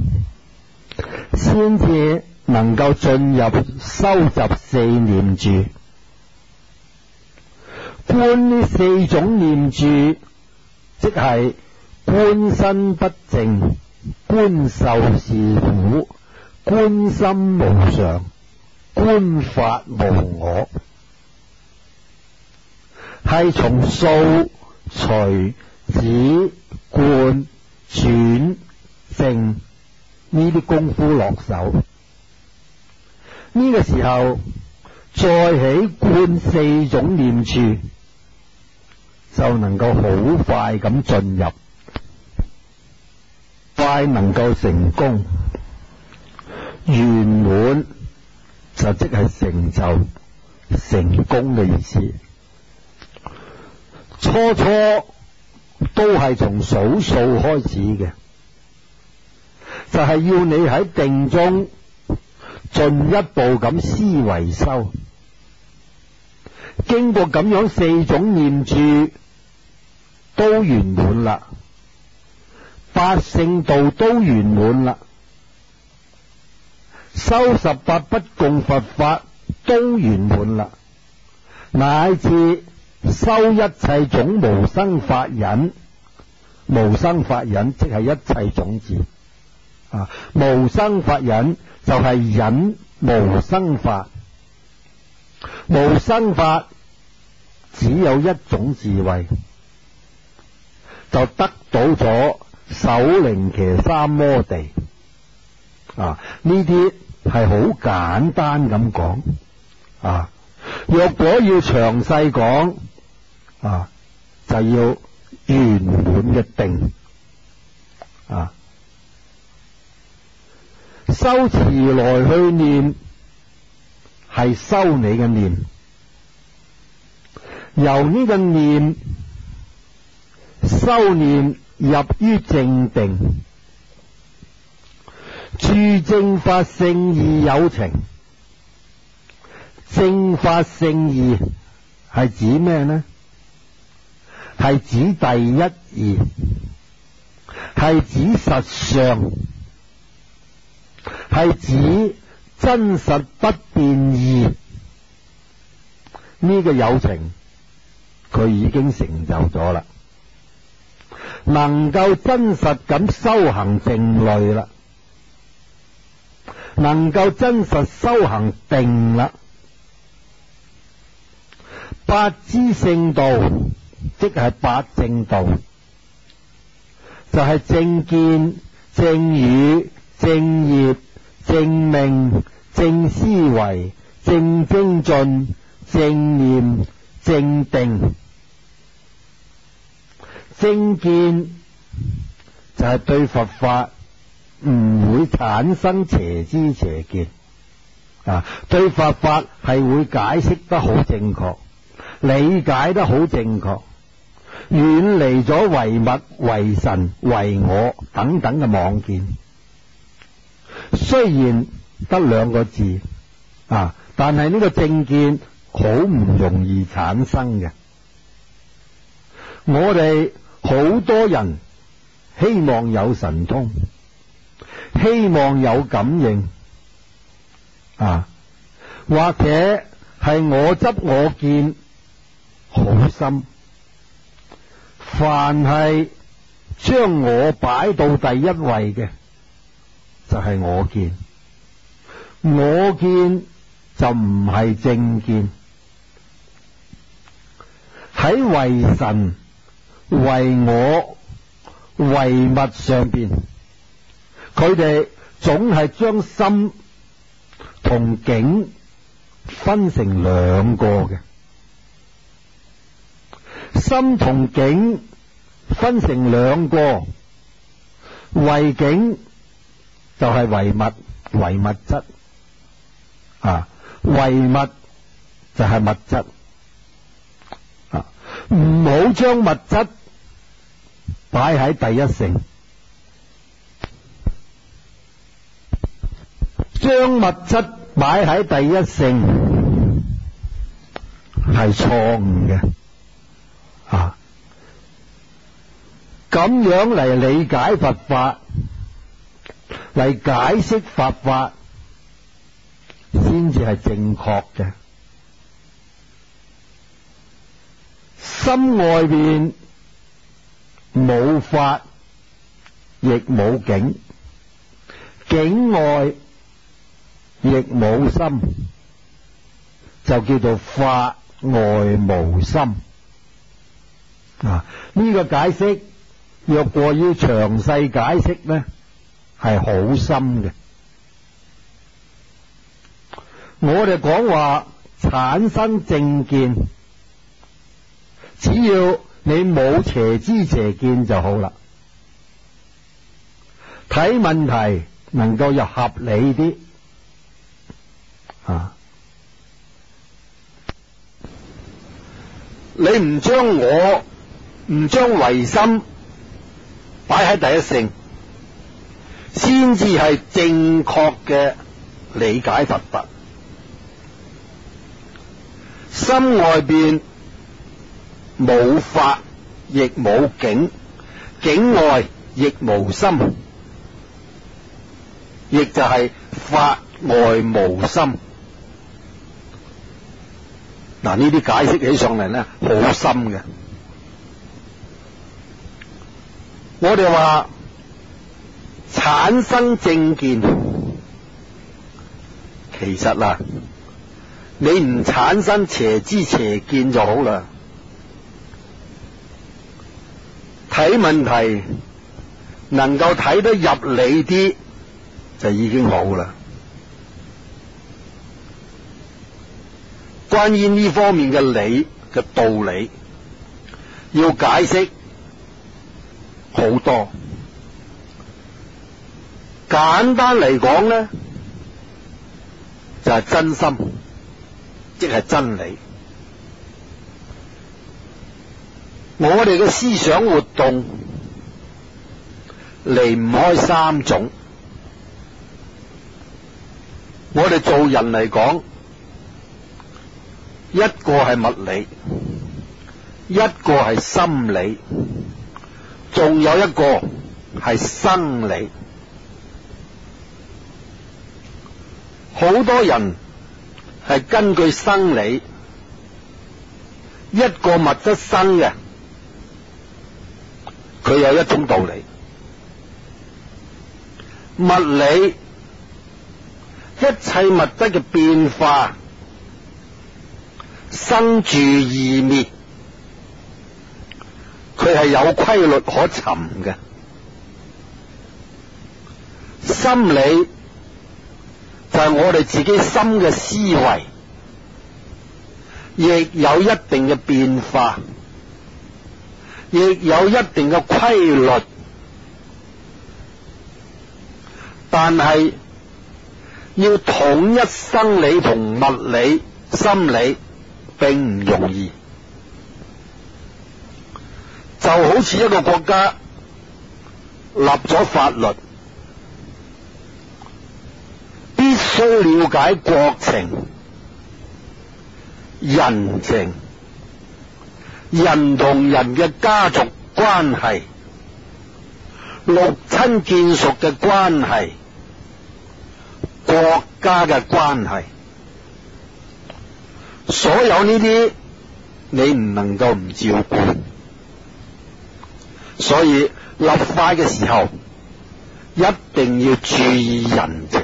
先至能夠進入收集四念住。觀呢四種念住，即係觀身不淨、觀受是苦、觀心無常、觀法無我，係從數、隨、止、觀、轉、淨呢啲功夫落手。呢、這個時候再起觀四種念處，就能夠好快咁進入，快能夠成功圓滿，就即係成就成功嘅意思。初初都係從數數開始嘅，就係、是、要你喺定中進一步咁思維修，經過咁樣四種念住都圓滿啦，八聖道都圓滿啦，修十八不共佛法都圓滿啦，乃至修一切種無生法忍，無生法忍即係一切種子啊，無生法忍就係忍無生法，無生法只有一種智慧，就得到咗首楞伽三摩地啊！呢啲係好簡單咁講啊，若果要詳細講啊，就要圓滿嘅定啊。修持來去念係修你嘅念，由呢個念修念入於正定，住正法聖義有情。正法聖義係指咩呢？係指第一義，係指實相，係指真實不變義。呢個有情佢已經成就咗啦，能夠真實咁修行靜慮啦，能夠真實修行定啦。八支聖道即係八正道，就係、是、正見、正語、正業、正命、正思維、正精進、正念、正定。正見就係對佛法唔會產生邪知邪見啊，對佛法係會解釋得好正確，理解得好正確，遠離咗唯物、唯神、唯我等等嘅妄見。雖然得兩個字啊，但係呢個正見好唔容易產生嘅。我哋好多人希望有神通，希望有感應啊，或者係我執我見好深，凡係將我擺到第一位嘅就係我見，我見就唔係正見。喺為神、為我、為物上邊，佢哋總係將心同境分成兩個嘅。心同境分成兩個，為境就係為物、為物質啊，為物就係物質啊，唔好將物質擺喺第一性，將物質擺喺第一性係錯誤嘅啊！ 咁樣嚟理解佛法，嚟解釋佛法，先至係正確嘅。心外邊冇法，亦冇境，境外亦冇心，就叫做法外無心。啊，呢個解釋若果要詳細解釋呢，係好深嘅。我哋講話產生正見，只要你冇邪知邪見就好啦。睇問題能夠又合理啲啊！ 你唔將我唔將唯心擺喺第一性，先至係正確嘅理解佛法。心外邊冇法，亦冇境，境外亦無心，亦就係法外無心。嗱，呢啲解釋起上嚟咧，好深嘅。我哋話產生正見，其實啦，你唔產生邪知邪見就好啦。睇問題能夠睇得入理啲，就已經好啦。關於呢方面嘅理嘅道理，要解釋好多。簡單嚟講呢，就係真心，即係真理。我哋嘅思想活動離唔開三種。我哋做人嚟講，一個係物理，一個係心理，仲有一個係生理。好多人係根據生理，一個物質生嘅，佢有一種道理。物理，一切物質嘅變化，生住異滅，佢係有規律可尋嘅。心理就係我哋自己心嘅思維，亦有一定嘅變化，亦有一定嘅規律，但係要統一生理同物理、心理並唔容易。就好似一個國家立咗法律，必須了解國情、人情、人同人嘅家族關係、六親眷屬嘅關係、國家嘅關係，所有呢啲你唔能夠唔照顧。所以立法嘅時候一定要注意人情。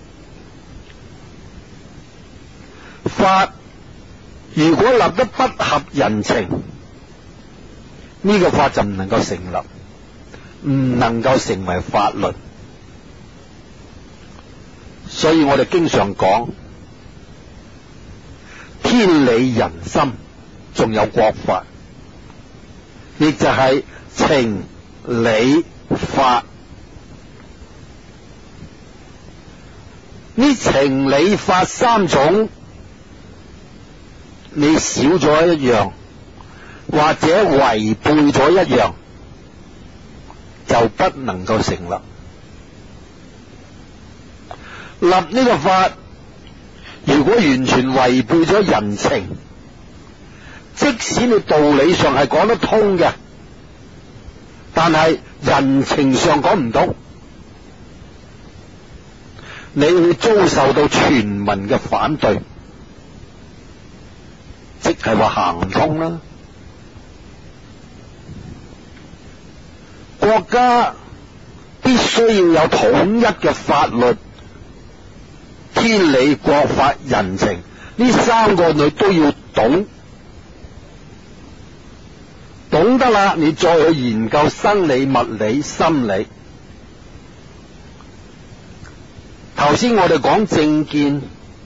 法如果立得不合人情，呢個法就唔能夠成立，唔能夠成為法律。所以我哋經常講天理人心，仲有國法，亦就係情理法。呢情理法三種，你少咗一樣，或者違背咗一樣，就不能夠成立。立呢個法，如果完全違背咗人情，即使你道理上係講得通嘅， 但係人情上講唔到，你會遭受到全民嘅反對，即係話行唔通啦。國家必須要有統一嘅法律、天理、國法、人情，呢三個你都要懂，懂得啦，你再去研究生理、物理、心理。頭先我哋講正見，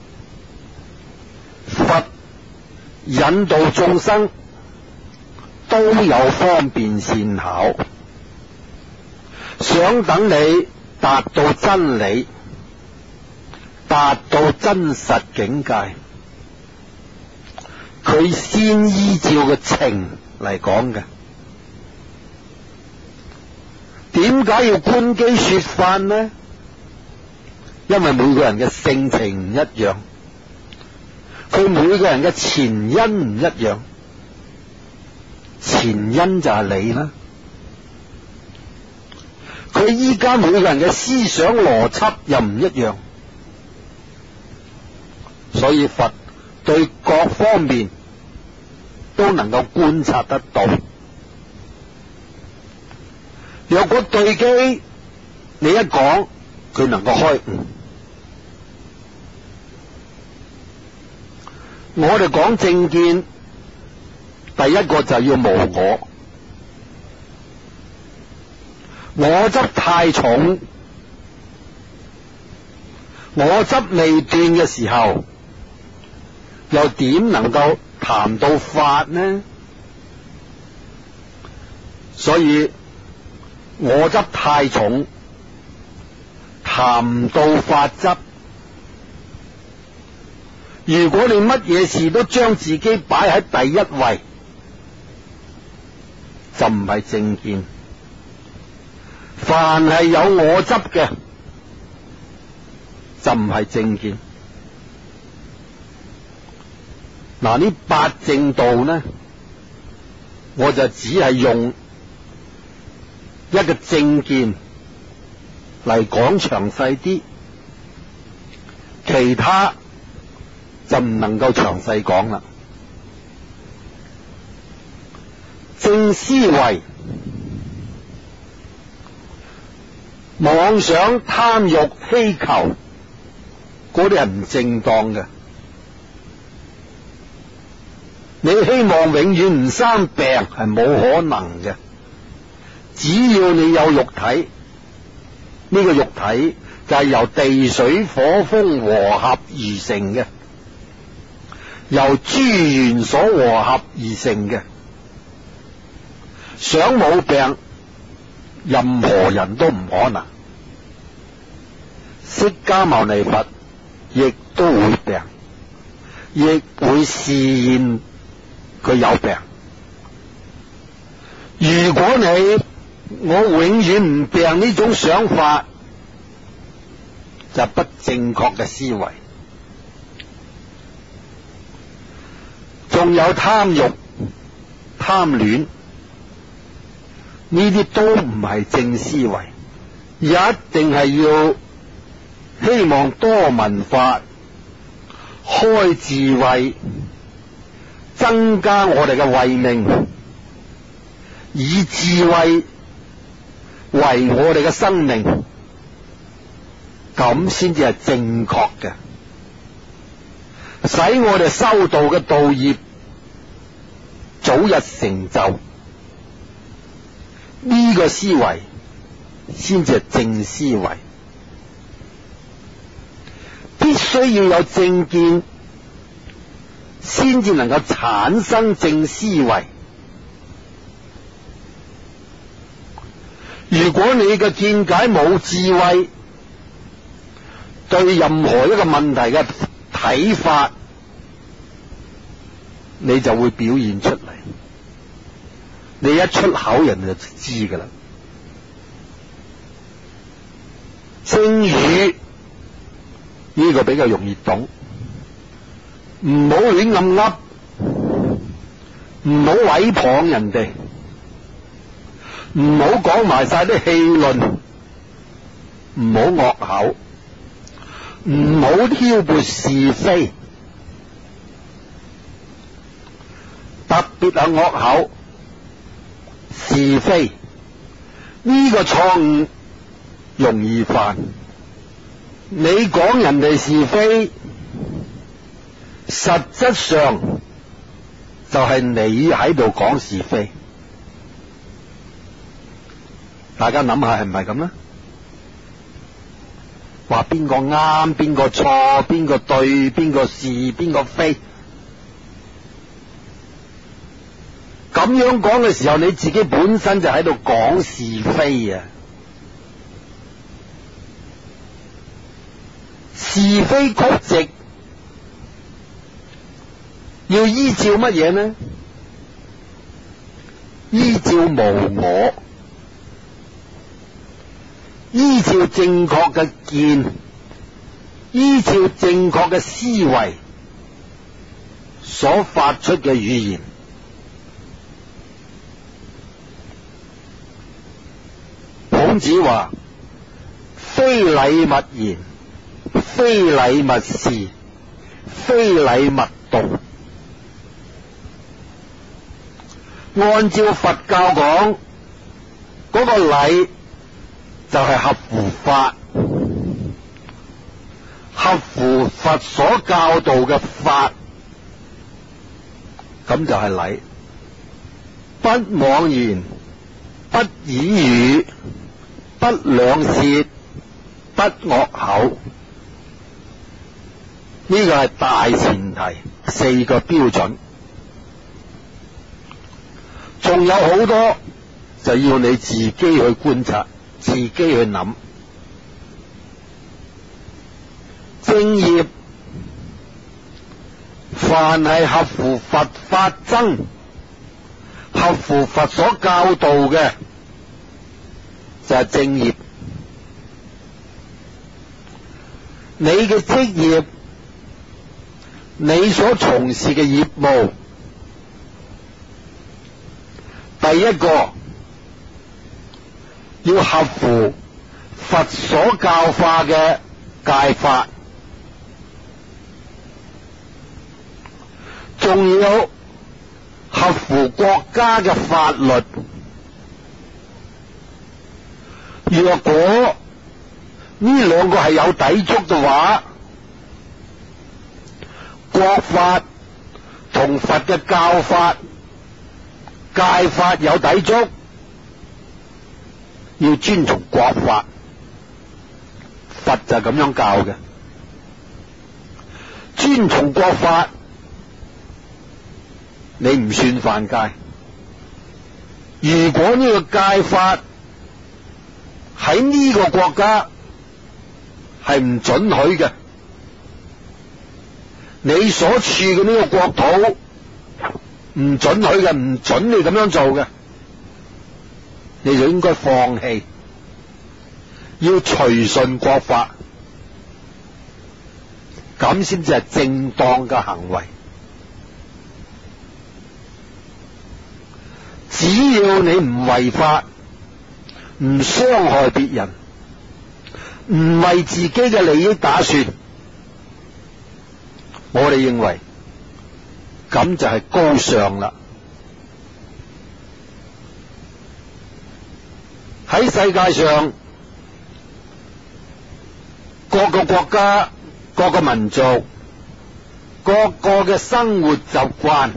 佛引導眾生都有方便善巧，想等你達到真理，達到真實境界，佢先依照個情嚟講嘅。點解要觀機說法呢？因為每個人嘅性情唔一樣，佢每個人嘅前因唔一樣，前因就係你啦。佢依家每個人嘅思想邏輯又唔一樣，所以佛對各方面都能夠觀察得到。若果對機你一講，佢能夠開悟。我哋講正見，第一個就要無我，我執太重，我執未斷嘅時候，又點能夠談到法呢？所以我執太重，談唔到法執。如果你乜嘢事都將自己擺喺第一位，就唔係正見。凡係有我執嘅，就唔係正見。嗱，呢八正道呢，我就只係用一個正見嚟講詳細啲，其他就唔能夠詳細講啦。正思維，妄想、貪欲、希求，嗰啲係唔正當嘅。你希望永遠唔生病係冇可能嘅。只要你有肉體，呢個肉體就係由地水火風和合而成嘅，由諸緣所和合而成嘅。想冇病，任何人都唔可能。釋迦牟尼佛亦都會病，亦會示現佢有病。如果你我永遠唔病呢種想法，就不正確嘅思維。仲有貪欲、貪戀，呢啲都唔係正思維，一定係要希望多聞法，開智慧，增加我哋嘅慧命，以智慧為我哋嘅生命，咁先至係正確嘅，使我哋修道嘅道業早日成就。呢個思維先至係正思維，必須要有正見，先至能夠產生正思維。如果你嘅見解冇智慧，對任何一個問題嘅睇法，你就會表現出嚟。你一出口，人就知噶啦。正語呢個比較容易懂，唔好亂咁噏，唔好毀謗人哋。 唔好講埋晒啲戲論，唔好惡口，唔好挑撥是非，特別係惡口是非呢個錯誤容易犯。你講人哋是非，實質上就係你喺度講是非。大家諗下係唔係咁呢？話邊個啱，邊個錯，邊個對，邊個是，邊個非。咁樣講嘅時候，你自己本身就喺度講是非啊！是非曲直要依照乜嘢呢？依照無我，依照正確嘅見，依照正確嘅思維所發出嘅語言。孔子話：非禮勿言，非禮勿視，非禮勿動。按照佛教講，嗰個禮就係合乎法，合乎佛所教導嘅法，咁就係禮。不妄言，不綺語，不兩舌，不惡口。呢個係大前提，四個標準。仲有好多就要你自己去觀察，自己去諗。正業凡係合乎佛法僧，合乎佛所教導嘅，就係正業。你嘅職業，你所從事嘅業務，第一個要合乎佛所教化嘅戒法，仲要合乎國家嘅法律。若果呢兩個係有抵觸嘅話，國法同佛嘅教法、戒法有抵觸，要尊從國法。佛就咁樣教嘅，尊從國法，你唔算犯戒。如果呢個戒法喺呢個國家係唔准許嘅，你所處嘅呢個國土唔准許嘅，唔准你咁樣做嘅，你就應該放棄，要隨順國法，咁先至係正當嘅行為。只要你唔違法，唔傷害別人，唔為自己嘅利益打算，我哋認為咁就係高尚啦。喺世界上，各個國家、各個民族、各個嘅生活習慣，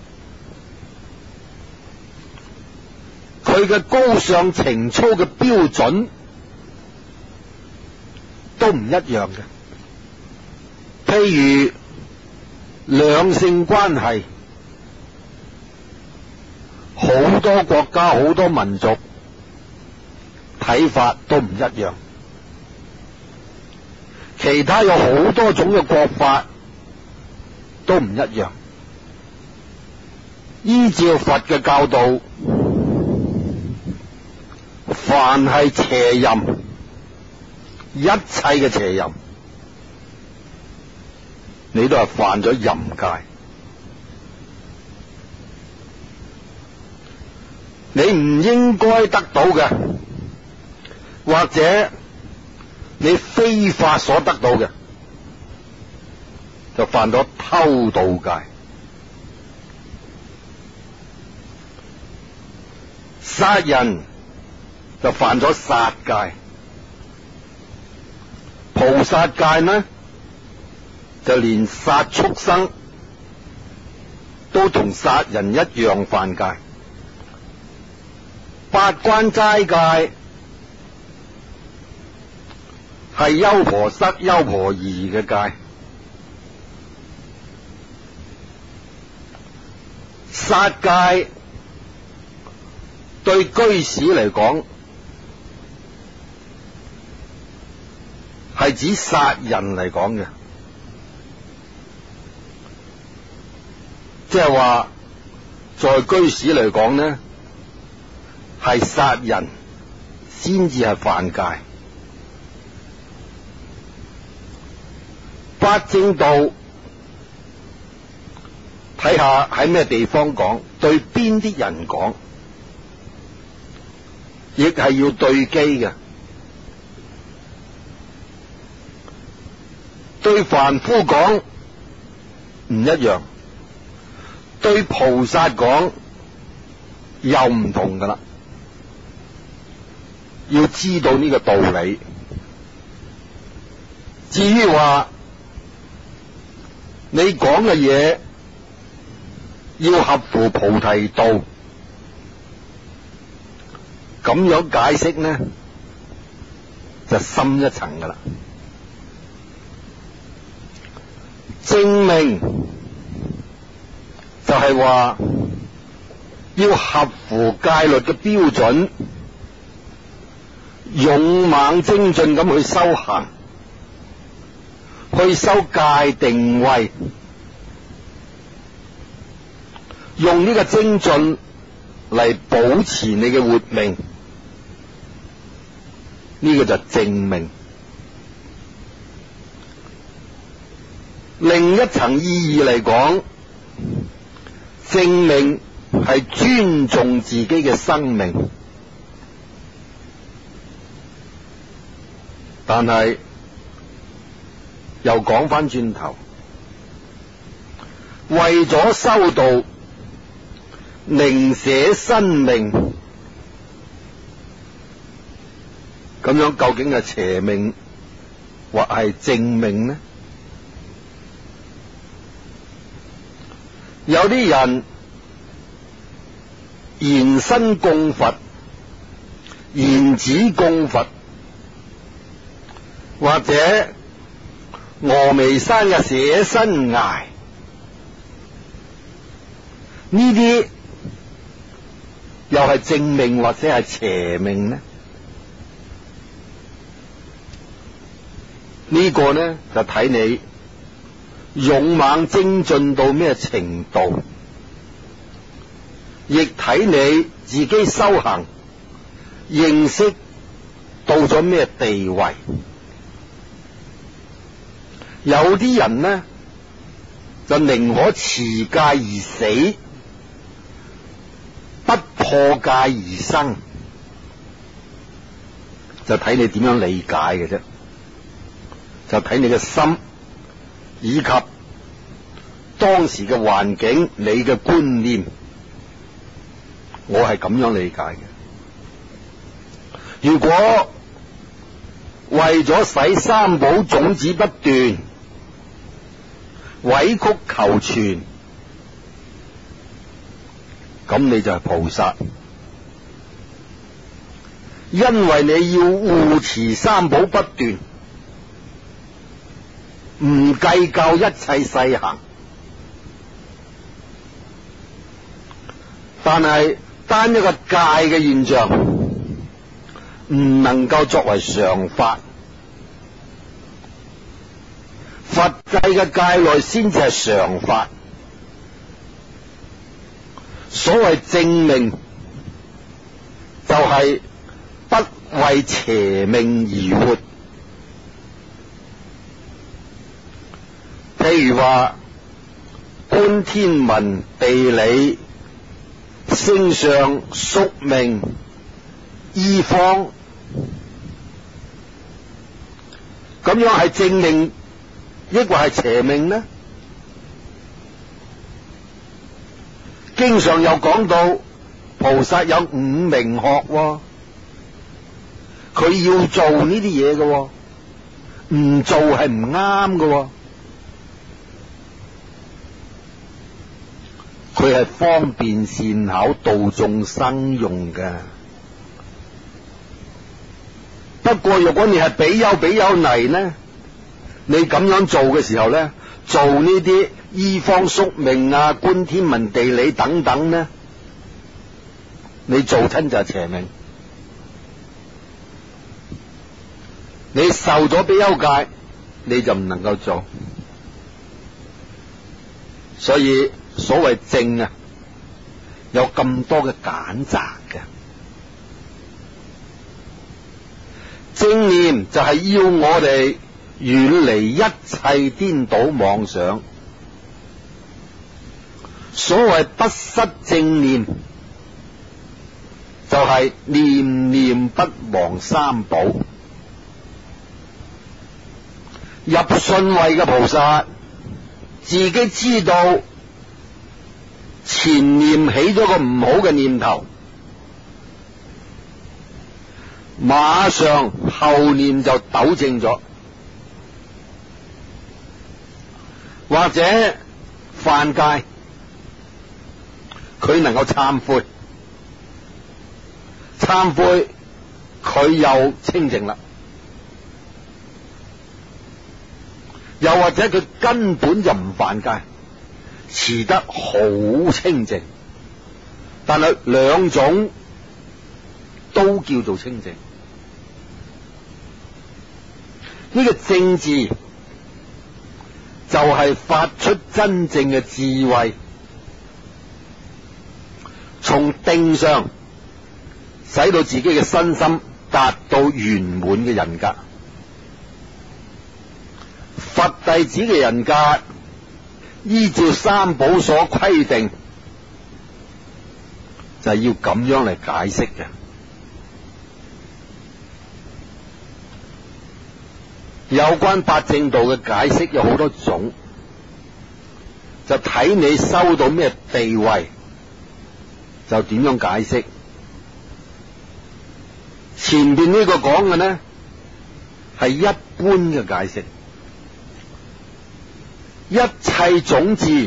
佢嘅高尚情操嘅標準都唔一樣嘅。譬如兩性關係，好多國家、好多民族睇法都唔一樣。其他有好多種嘅國法都唔一樣。依照佛嘅教導，凡係邪淫，一切嘅邪淫，你都係犯咗淫戒。 你唔應該得到嘅，或者你非法所得到嘅，就犯咗偷盜戒。殺人就犯咗殺戒。菩薩戒呢，就連殺畜生都同殺人一樣犯戒。八關齋戒係優婆塞、優婆夷嘅戒。殺戒對居士嚟講係指殺人嚟講嘅，即係話在居士嚟講呢，係殺人先至係犯戒。八正道睇下喺咩地方講，對邊啲人講，亦係要對機嘅。對凡夫講唔一樣，對菩薩講又唔同噶啦。要知道呢個道理。至於話你講嘅嘢要合乎菩提道，咁樣解釋呢就深一層噶啦。正命就係話要合乎戒律嘅標準，勇猛精進咁去修行，去修戒定慧，用呢個精進嚟保持你嘅活命，呢個就正命。另一層意義嚟講，正命係尊重自己嘅生命，但係又講翻轉頭，為咗修道，寧捨生命，咁樣究竟係邪命或係正命呢？有啲人言身供佛，言子供佛，或者峨眉山嘅捨身崖，呢啲又係正命或者係邪命呢？呢個呢就睇你勇猛精進到咩程度，亦睇你自己修行認識到咗咩地位。有啲人呢就寧可持戒而死，不破戒而生，就睇你點樣理解嘅啫，就睇你嘅心以及當時嘅環境，你嘅觀念，我係咁樣理解嘅。如果為咗使三寶種子不斷，委曲求全，咁你就係菩薩，因為你要護持三寶不斷，唔計較一切世行，但係單一個戒嘅現象唔能夠作為常法，佛制嘅戒律先至係常法。所謂正命就係不為邪命而活。譬如話觀天文地理星相、宿命、醫方，咁樣係正命，抑或係邪命呢？經常又講到菩薩有五明學喎，佢要做呢啲嘢嘅，唔做係唔啱嘅。佢係方便善巧度眾生用嘅。不過如果你係比丘比丘尼呢，你咁樣做嘅時候呢，做呢啲醫方宿命啊、觀天文地理等等呢，你做親就係邪命。你受咗比丘戒，你就唔能夠做。所以所謂正啊，有咁多嘅揀擇嘅。正念就係要我哋遠離一切顛倒妄想。所謂不失正念，就係念念不忘三寶。入信位嘅菩薩自己知道前念起咗個唔好嘅念頭，馬上後念就糾正咗，或者犯戒，佢能夠懺悔，懺悔佢又清淨啦。又或者佢根本就唔犯戒，持得好清淨，但係兩種都叫做清淨。呢個正字就係發出真正嘅智慧，從定上使到自己嘅身心達到圓滿嘅人格。佛弟子嘅人格依照三寶所規定，就係要咁樣嚟解釋嘅。有關八正道嘅解釋有好多種，就睇你收到咩地位，就點樣解釋。前邊呢個講嘅呢，係一般嘅解釋。一切種智，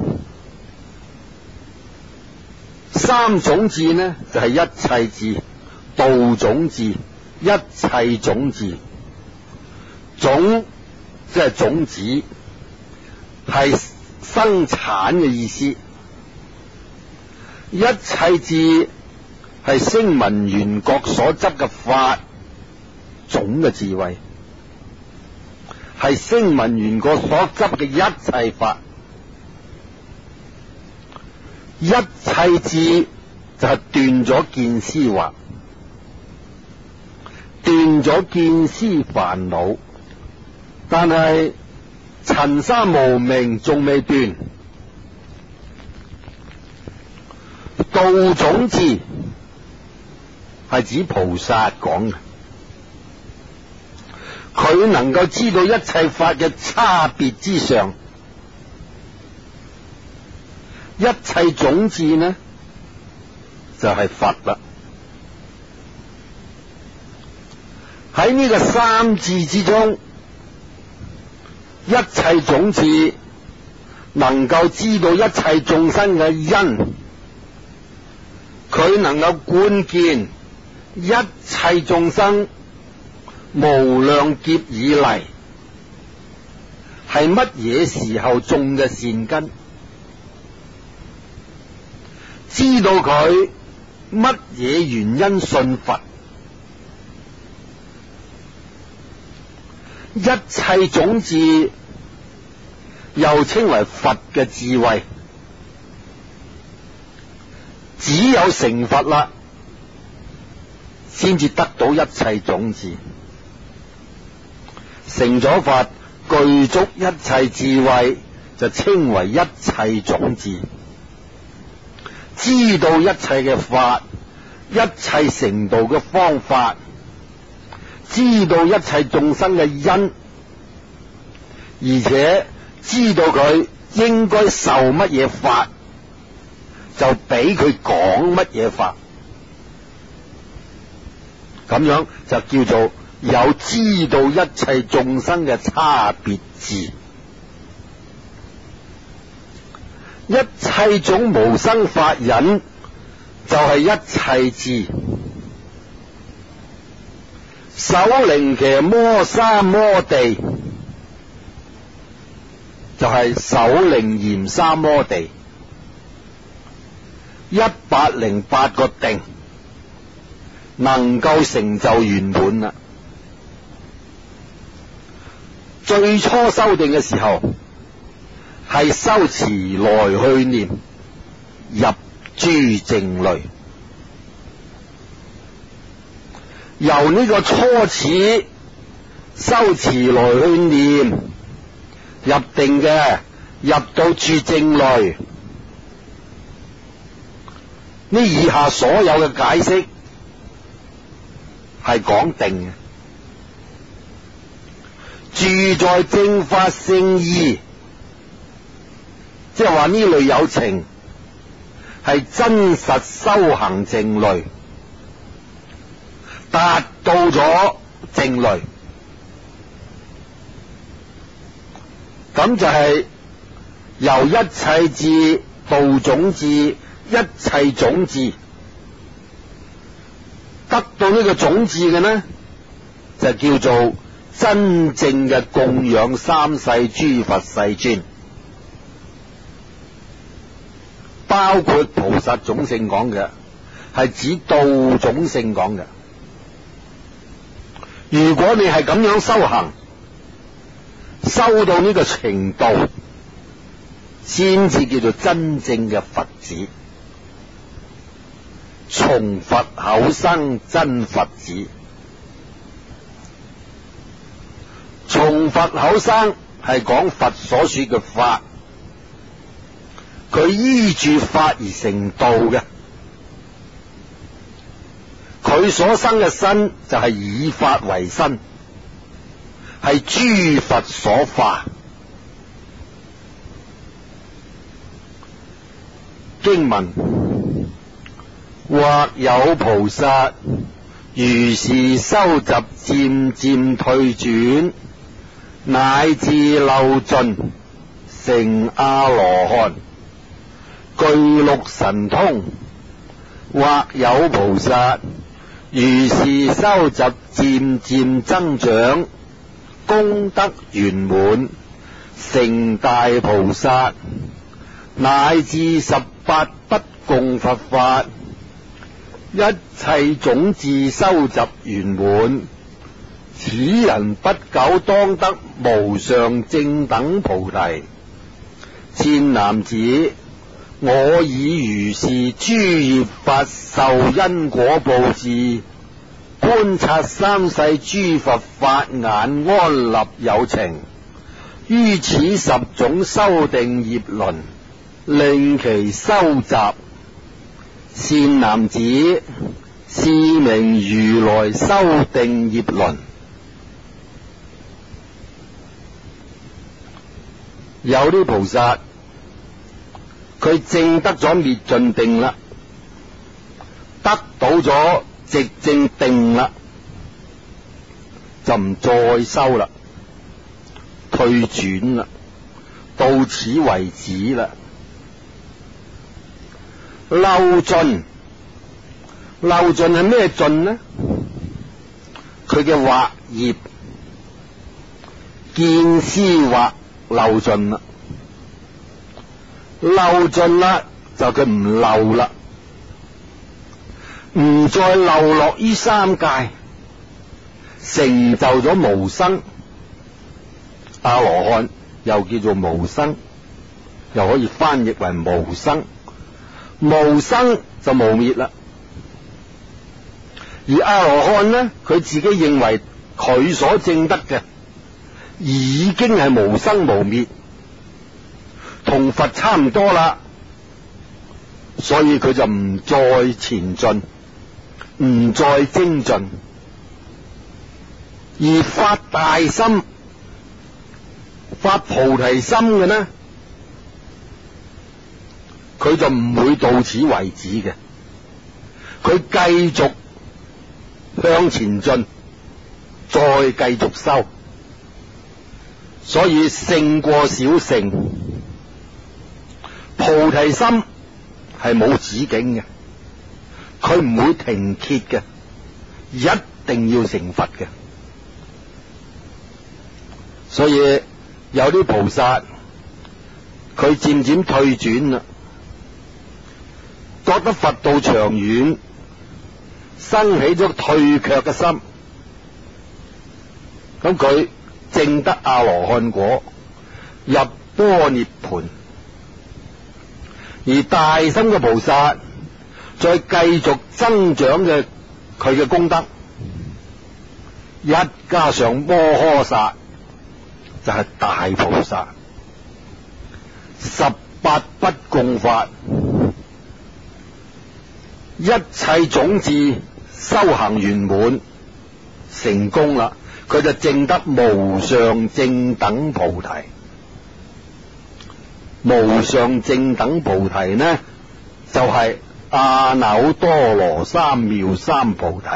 三種智呢就係、是、一切智、道種智、一切種智。種即係種子，係生產嘅意思。一切智係聲聞緣覺所執嘅法種嘅智慧，係聲聞緣覺所執嘅一切法。一切智就係斷咗見思惑，斷咗見思煩惱，但係塵沙無明仲未斷。道種智係指菩薩講嘅，佢能夠知道一切法嘅差別之上。一切種智呢就係、是、佛啦。喺呢個三智之中，一切種智能夠知道一切眾生嘅因，佢能夠觀見一切眾生無量劫以嚟係乜嘢時候種嘅善根，知道佢乜嘢原因信佛。一切種智又稱為佛嘅智慧，只有成佛啦，先至得到一切種智。成咗佛，具足一切智慧，就稱為一切種智。 知道一切嘅法，一切成道嘅方法，知道一切眾生嘅因，而且知道佢應該受乜嘢法，就俾佢講乜嘢法，咁樣就叫做有知道一切眾生嘅差別智。一切種無生法忍就係一切智。首楞伽摩三摩地就係首楞嚴三摩地，一百零八個定能夠成就圓滿啦。最初修定嘅時候係修持來去念入諸靜慮，由呢個初始修持來去念入定嘅，入到諸靜慮，呢以下所有嘅解釋係講定嘅。住在正法聖意，即係話呢類有情係真實修行靜慮，達到咗靜慮，咁就係由一切智、道種智、一切種智得到呢個種智嘅呢，就叫做真正嘅供養三世諸佛世尊，包括菩薩種性講嘅，係指道種性講嘅。如果你係咁樣修行，修到呢個程度，先至叫做真正嘅佛子，從佛口生真佛子。從佛口生係講佛所說嘅法，佢依住法而成道嘅，佢所生嘅身就係以法為身，係諸佛所化。經文或有菩薩如是修習，漸漸退轉，乃至漏盡成阿羅漢，具六神通。或有菩薩如是修習，漸漸增長，功德圓滿，成大菩薩，乃至十八不共佛法，一切種智修習圓滿，此人不久當得無上正等菩提。善男子，我以如是諸業法受因果報智，觀察三世諸佛法眼安立有情，於此十種修定業輪，令其修習。善男子，是名如來修定業輪。有啲菩薩佢證得咗滅盡定啦，得到咗寂靜定啦，就唔再修啦，退轉啦，到此為止啦。漏盡，漏盡係咩盡呢？佢嘅惑業見思惑漏盡啦，漏盡啦就佢唔漏啦，唔再漏落於三界，成就咗無生。阿羅漢又叫做無生，又可以翻譯為無生。無生就無滅啦，而阿羅漢呢，佢自己認為佢所證得嘅已經係無生無滅，同佛差唔多啦， 所以佢就唔再前進，唔再精進，而發大心、發菩提心嘅呢，佢就唔會到此為止嘅，佢繼續向前進，再繼續修，所以勝過小乘。菩提心係冇止境嘅，佢唔會停歇嘅，一定要成佛嘅。所以有啲菩薩佢漸漸退轉啦，覺得佛道長遠，生起咗退卻嘅心，咁佢證得阿羅漢果，入般涅槃。而大心嘅菩薩再繼續增長嘅佢嘅功德，一加上摩訶薩就係大菩薩，十八不共法，一切種智修行圓滿成功啦，佢就證得無上正等菩提。無上正等菩提呢，就係、是、阿耨多羅三藐三菩提。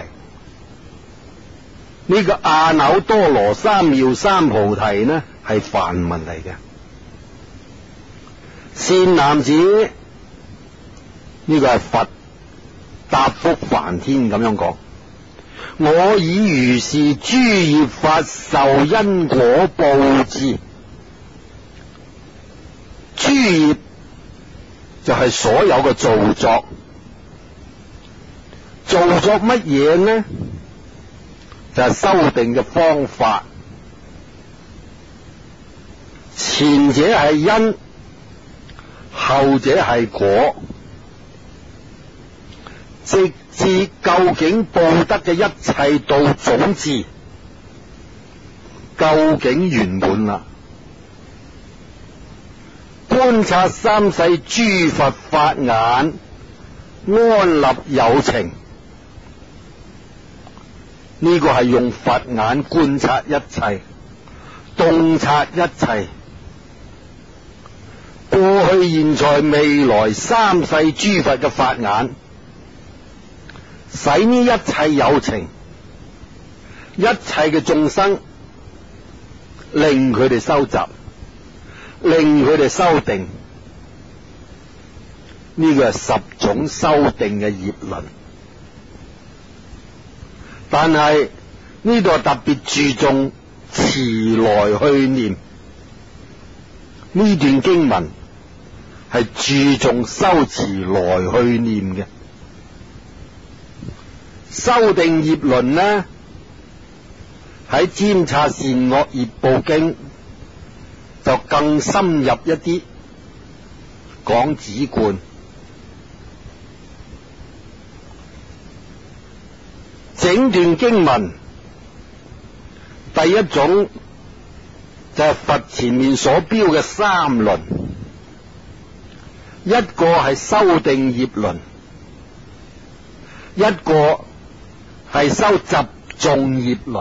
呢、這個阿耨多羅三藐三菩提呢，係梵文嚟嘅。善男子，呢、這個係佛答覆梵天咁樣講：我以如是諸業法受因果報之。諸業就係所有嘅造作，造作乜嘢呢？就係、是、修定嘅方法。前者係因，後者係果，直至究竟報得嘅一切道種智，究竟圓滿啦。觀察三世諸佛法眼，安立有情。呢個係用佛眼觀察一切，洞察一切。過去、現在、未來三世諸佛嘅法眼，使呢一切有情、一切嘅眾生，令佢哋收集，令佢哋修定。呢個係十種修定嘅業輪，但係呢度特別注重持來去念。呢段經文係注重修持來去念嘅。修定業輪呢，喺尖察善惡業報經就更深入一啲，講止觀。整段經文第一種就係佛前面所標嘅三輪，一個係修定業輪，一個係修習誦業輪。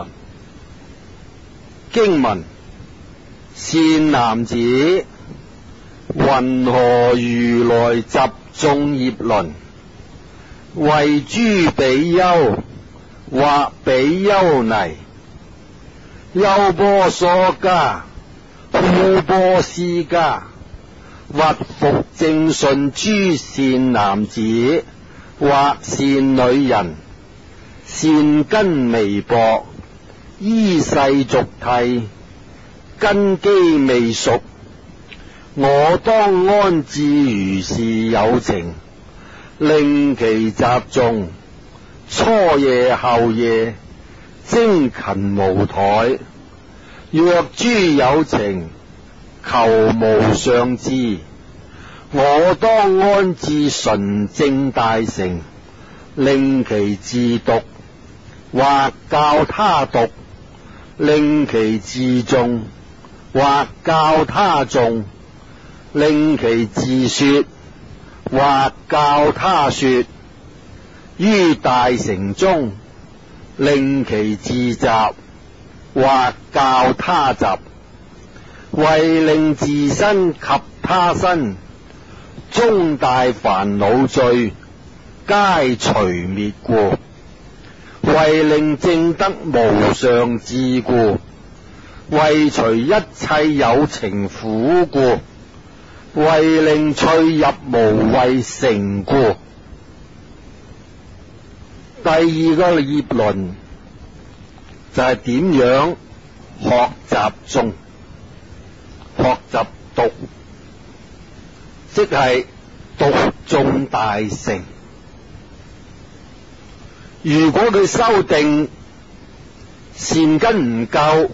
經文：善男子，云何如來習誦業輪？為諸比丘或比丘尼、優波梭迦、富波斯迦，或復正信諸善男子或善女人，善根微薄，依世俗諦，根基未熟，我當安置如是有情，令其習誦，初夜後夜，精勤無怠。若諸有情求無上智，我當安置純正大乘，令其自讀，或教他讀，令其自誦，或教他誦，令其自說， 或教他說，於大乘中令其自習，或教他習，為令自身及他身中大煩惱罪皆除滅故，為令證得無上智故，為除一切有情苦故，為令趣入無畏城故。第二個業論就係點樣學習誦，學習讀，即係讀誦大乘。如果佢修定善根唔夠，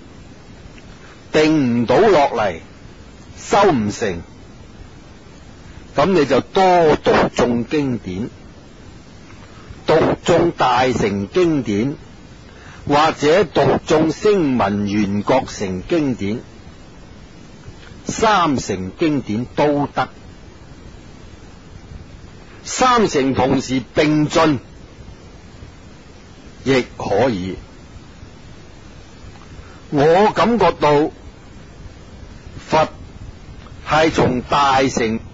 定唔到落嚟，修唔成，咁你就多讀誦經典，讀誦大乘經典，或者讀誦聲聞緣覺乘經典，三乘經典都得，三乘同時並進亦可以。我感覺到佛係從大乘